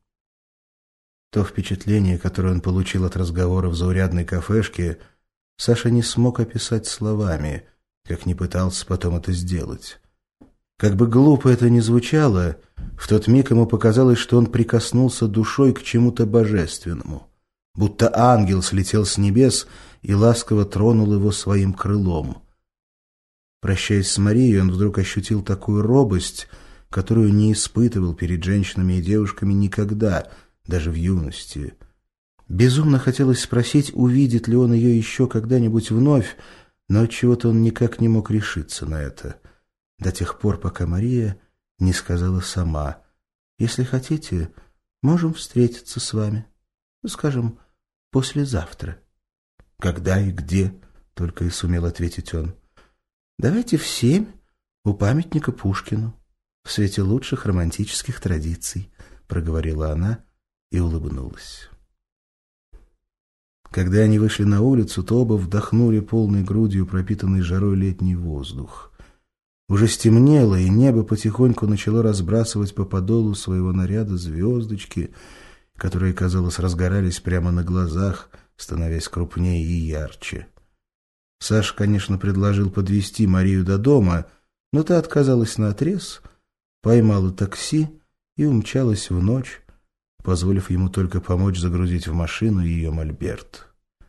То впечатление, которое он получил от разговора в заурядной кафешке, Саша не смог описать словами, как не пытался потом это сделать. Как бы глупо это ни звучало, в тот миг ему показалось, что он прикоснулся душой к чему-то божественному, будто ангел слетел с небес и ласково тронул его своим крылом. Прощаясь с Марией, он вдруг ощутил такую робость, которую не испытывал перед женщинами и девушками никогда, даже в юности. Безумно хотелось спросить, увидит ли он ее еще когда-нибудь вновь, но отчего-то он никак не мог решиться на это. До тех пор, пока Мария не сказала сама: «Если хотите, можем встретиться с вами, скажем, послезавтра». «Когда и где?» — только и сумел ответить он. «Давайте в 7 у памятника Пушкину, в свете лучших романтических традиций», — проговорила она и улыбнулась. Когда они вышли на улицу, то оба вдохнули полной грудью пропитанный жарой летний воздух. Уже стемнело, и небо потихоньку начало разбрасывать по подолу своего наряда звездочки, которые, казалось, разгорались прямо на глазах, становясь крупнее и ярче. Саша, конечно, предложил подвезти Марию до дома, но та отказалась наотрез, поймала такси и умчалась в ночь, позволив ему только помочь загрузить в машину ее мольберт.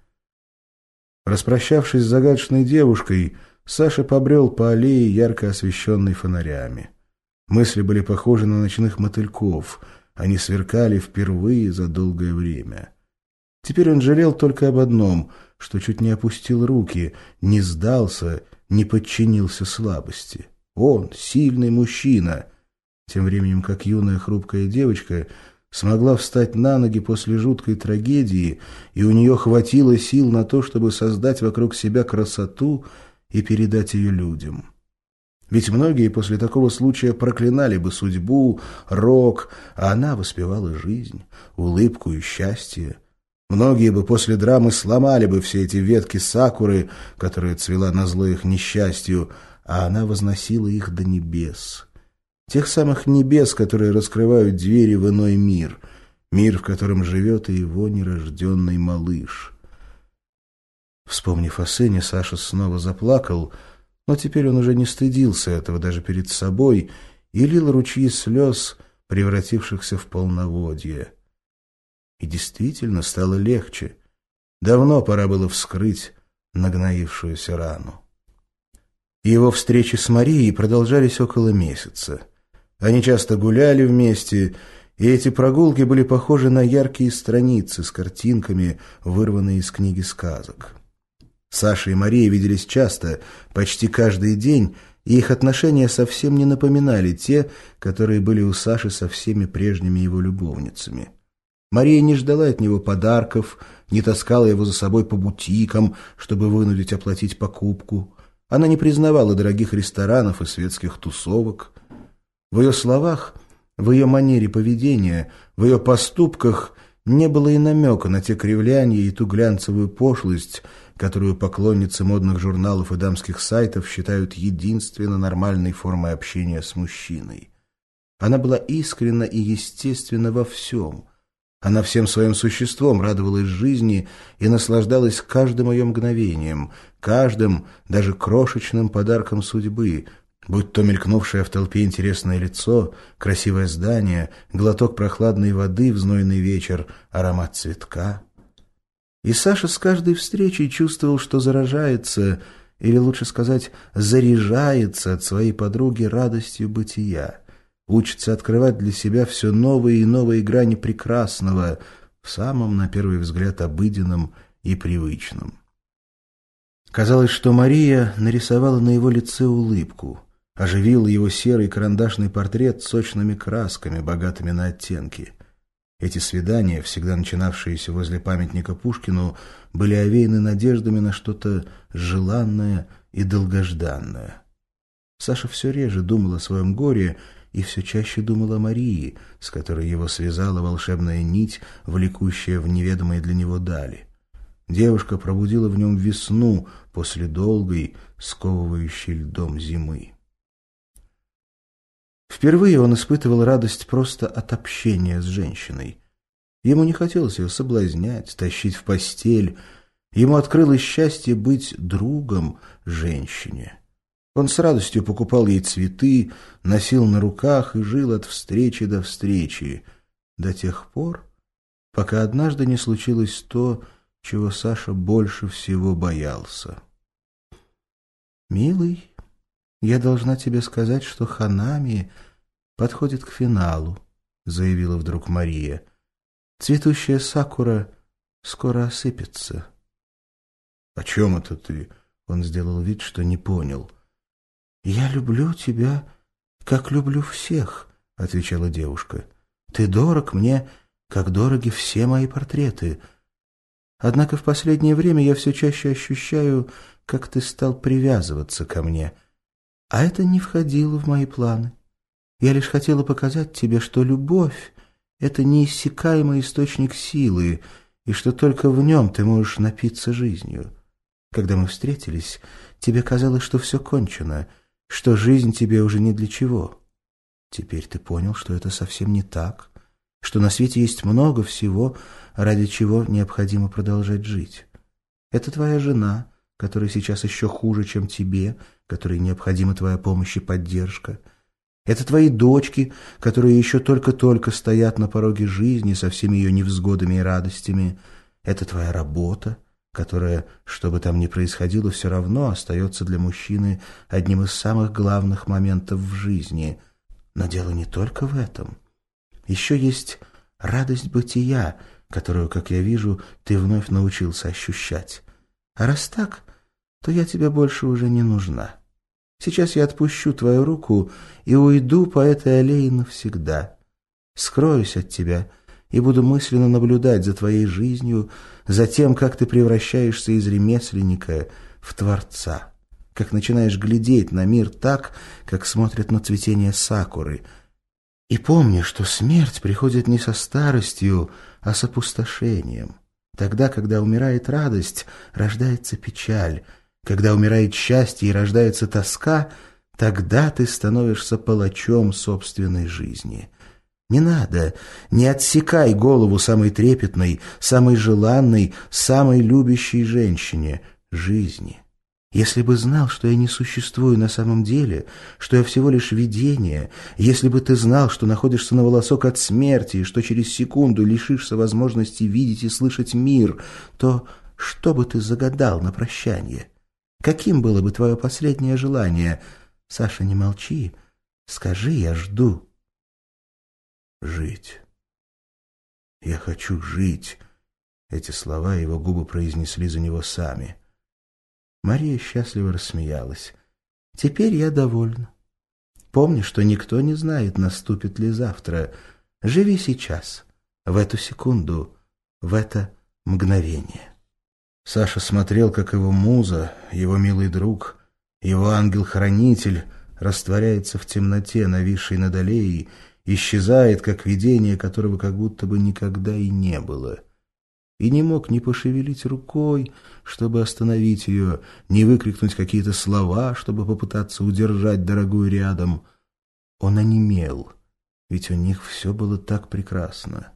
Распрощавшись с загадочной девушкой, Саша побрел по аллее, ярко освещенной фонарями. Мысли были похожи на ночных мотыльков, они сверкали впервые за долгое время. Теперь он жалел только об одном, что чуть не опустил руки, не сдался, не подчинился слабости. Он, сильный мужчина, тем временем как юная хрупкая девочка смогла встать на ноги после жуткой трагедии, и у нее хватило сил на то, чтобы создать вокруг себя красоту и передать ее людям. Ведь многие после такого случая проклинали бы судьбу, рок, а она воспевала жизнь, улыбку и счастье. Многие бы после драмы сломали бы все эти ветки сакуры, которые цвела назло их несчастью, а она возносила их до небес. Тех самых небес, которые раскрывают двери в иной мир, мир, в котором живет и его нерожденный малыш. Вспомнив о сыне, Саша снова заплакал, но теперь он уже не стыдился этого даже перед собой и лил ручьи слез, превратившихся в полноводье. И действительно стало легче. Давно пора было вскрыть нагноившуюся рану. Его встречи с Марией продолжались около месяца. Они часто гуляли вместе, и эти прогулки были похожи на яркие страницы с картинками, вырванные из книги сказок. Саша и Мария виделись часто, почти каждый день, и их отношения совсем не напоминали те, которые были у Саши со всеми прежними его любовницами. Мария не ждала от него подарков, не таскала его за собой по бутикам, чтобы вынудить оплатить покупку. Она не признавала дорогих ресторанов и светских тусовок. В ее словах, в ее манере поведения, в ее поступках не было и намека на те кривляния и ту глянцевую пошлость, которую поклонницы модных журналов и дамских сайтов считают единственно нормальной формой общения с мужчиной. Она была искренна и естественна во всем. Она всем своим существом радовалась жизни и наслаждалась каждым ее мгновением, каждым, даже крошечным подарком судьбы, будь то мелькнувшее в толпе интересное лицо, красивое здание, глоток прохладной воды в знойный вечер, аромат цветка. И Саша с каждой встречей чувствовал, что заражается, или лучше сказать, заряжается от своей подруги радостью бытия, учится открывать для себя все новые и новые грани прекрасного в самом, на первый взгляд, обыденном и привычном. Казалось, что Мария нарисовала на его лице улыбку, оживила его серый карандашный портрет сочными красками, богатыми на оттенки. Эти свидания, всегда начинавшиеся возле памятника Пушкину, были овеяны надеждами на что-то желанное и долгожданное. Саша все реже думал о своем горе и все чаще думал о Марии, с которой его связала волшебная нить, влекущая в неведомые для него дали. Девушка пробудила в нем весну после долгой, сковывающей льдом зимы. Впервые он испытывал радость просто от общения с женщиной. Ему не хотелось ее соблазнять, тащить в постель. Ему открылось счастье быть другом женщине. Он с радостью покупал ей цветы, носил на руках и жил от встречи до встречи, до тех пор, пока однажды не случилось то, чего Саша больше всего боялся. «Милый, я должна тебе сказать, что Ханами подходит к финалу», — заявила вдруг Мария. «Цветущая сакура скоро осыпется». «О чем это ты?» — он сделал вид, что не понял. «Я люблю тебя, как люблю всех», — отвечала девушка. «Ты дорог мне, как дороги все мои портреты. Однако в последнее время я все чаще ощущаю, как ты стал привязываться ко мне. А это не входило в мои планы. Я лишь хотела показать тебе, что любовь — это неиссякаемый источник силы, и что только в нем ты можешь напиться жизнью. Когда мы встретились, тебе казалось, что все кончено, что жизнь тебе уже ни для чего. Теперь ты понял, что это совсем не так, что на свете есть много всего, ради чего необходимо продолжать жить. Это твоя жена, которая сейчас еще хуже, чем тебе, которой необходима твоя помощь и поддержка. Это твои дочки, которые еще только-только стоят на пороге жизни со всеми ее невзгодами и радостями. Это твоя работа, которая, что бы там ни происходило, все равно остается для мужчины одним из самых главных моментов в жизни. Но дело не только в этом. Еще есть радость бытия, которую, как я вижу, ты вновь научился ощущать. А раз так, то я тебе больше уже не нужна. Сейчас я отпущу твою руку и уйду по этой аллее навсегда. Скроюсь от тебя и буду мысленно наблюдать за твоей жизнью, за тем, как ты превращаешься из ремесленника в творца, как начинаешь глядеть на мир так, как смотрят на цветение сакуры. И помни, что смерть приходит не со старостью, а с опустошением. Тогда, когда умирает радость, рождается печаль. Когда умирает счастье и рождается тоска, тогда ты становишься палачом собственной жизни. Не надо, не отсекай голову самой трепетной, самой желанной, самой любящей женщине — жизни. Если бы знал, что я не существую на самом деле, что я всего лишь видение, если бы ты знал, что находишься на волосок от смерти и что через секунду лишишься возможности видеть и слышать мир, то что бы ты загадал на прощание? Каким было бы твое последнее желание? Саша, не молчи. Скажи, я жду. Жить. Я хочу жить. Эти слова его губы произнесли за него сами. Мария счастливо рассмеялась. Теперь я довольна. Помни, что никто не знает, наступит ли завтра. Живи сейчас, в эту секунду, в это мгновение. Саша смотрел, как его муза, его милый друг, его ангел-хранитель растворяется в темноте, нависшей над аллеей, исчезает, как видение, которого как будто бы никогда и не было. И не мог ни пошевелить рукой, чтобы остановить ее, ни выкрикнуть какие-то слова, чтобы попытаться удержать дорогую рядом. Он онемел, ведь у них все было так прекрасно.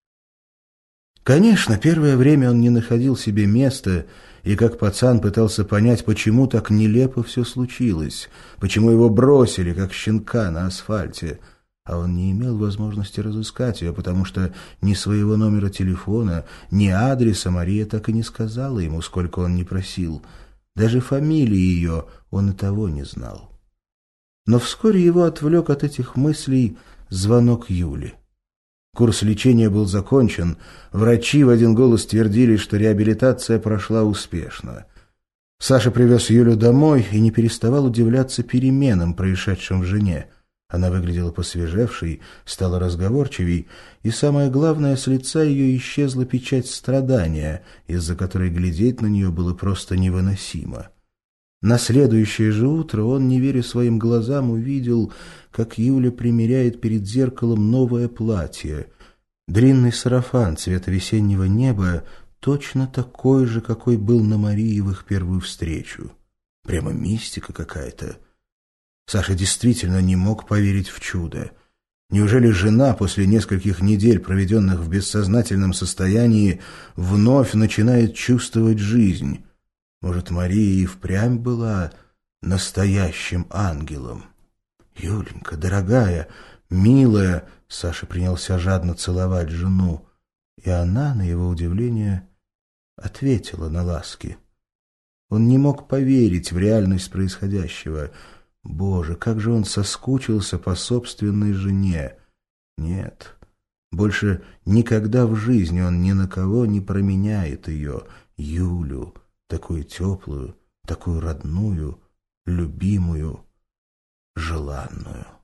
Конечно, первое время он не находил себе места и как пацан пытался понять, почему так нелепо все случилось, почему его бросили, как щенка, на асфальте, а он не имел возможности разыскать ее, потому что ни своего номера телефона, ни адреса Мария так и не сказала ему, сколько он ни просил. Даже фамилии ее он и того не знал. Но вскоре его отвлек от этих мыслей звонок Юли. Курс лечения был закончен, врачи в один голос твердили, что реабилитация прошла успешно. Саша привез Юлю домой и не переставал удивляться переменам, происшедшим в жене. Она выглядела посвежевшей, стала разговорчивей, и, самое главное, с лица ее исчезла печать страдания, из-за которой глядеть на нее было просто невыносимо. На следующее же утро он, не веря своим глазам, увидел, как Юля примеряет перед зеркалом новое платье. Длинный сарафан цвета весеннего неба, точно такой же, какой был на Марии в их первую встречу. Прямо мистика какая-то. Саша действительно не мог поверить в чудо. Неужели жена после нескольких недель, проведенных в бессознательном состоянии, вновь начинает чувствовать жизнь? Может, Мария и впрямь была настоящим ангелом? «Юленька, дорогая, милая!» — Саша принялся жадно целовать жену. И она, на его удивление, ответила на ласки. Он не мог поверить в реальность происходящего. Боже, как же он соскучился по собственной жене! Нет, больше никогда в жизни он ни на кого не променяет ее, Юлю, такую теплую, такую родную, любимую, желанную.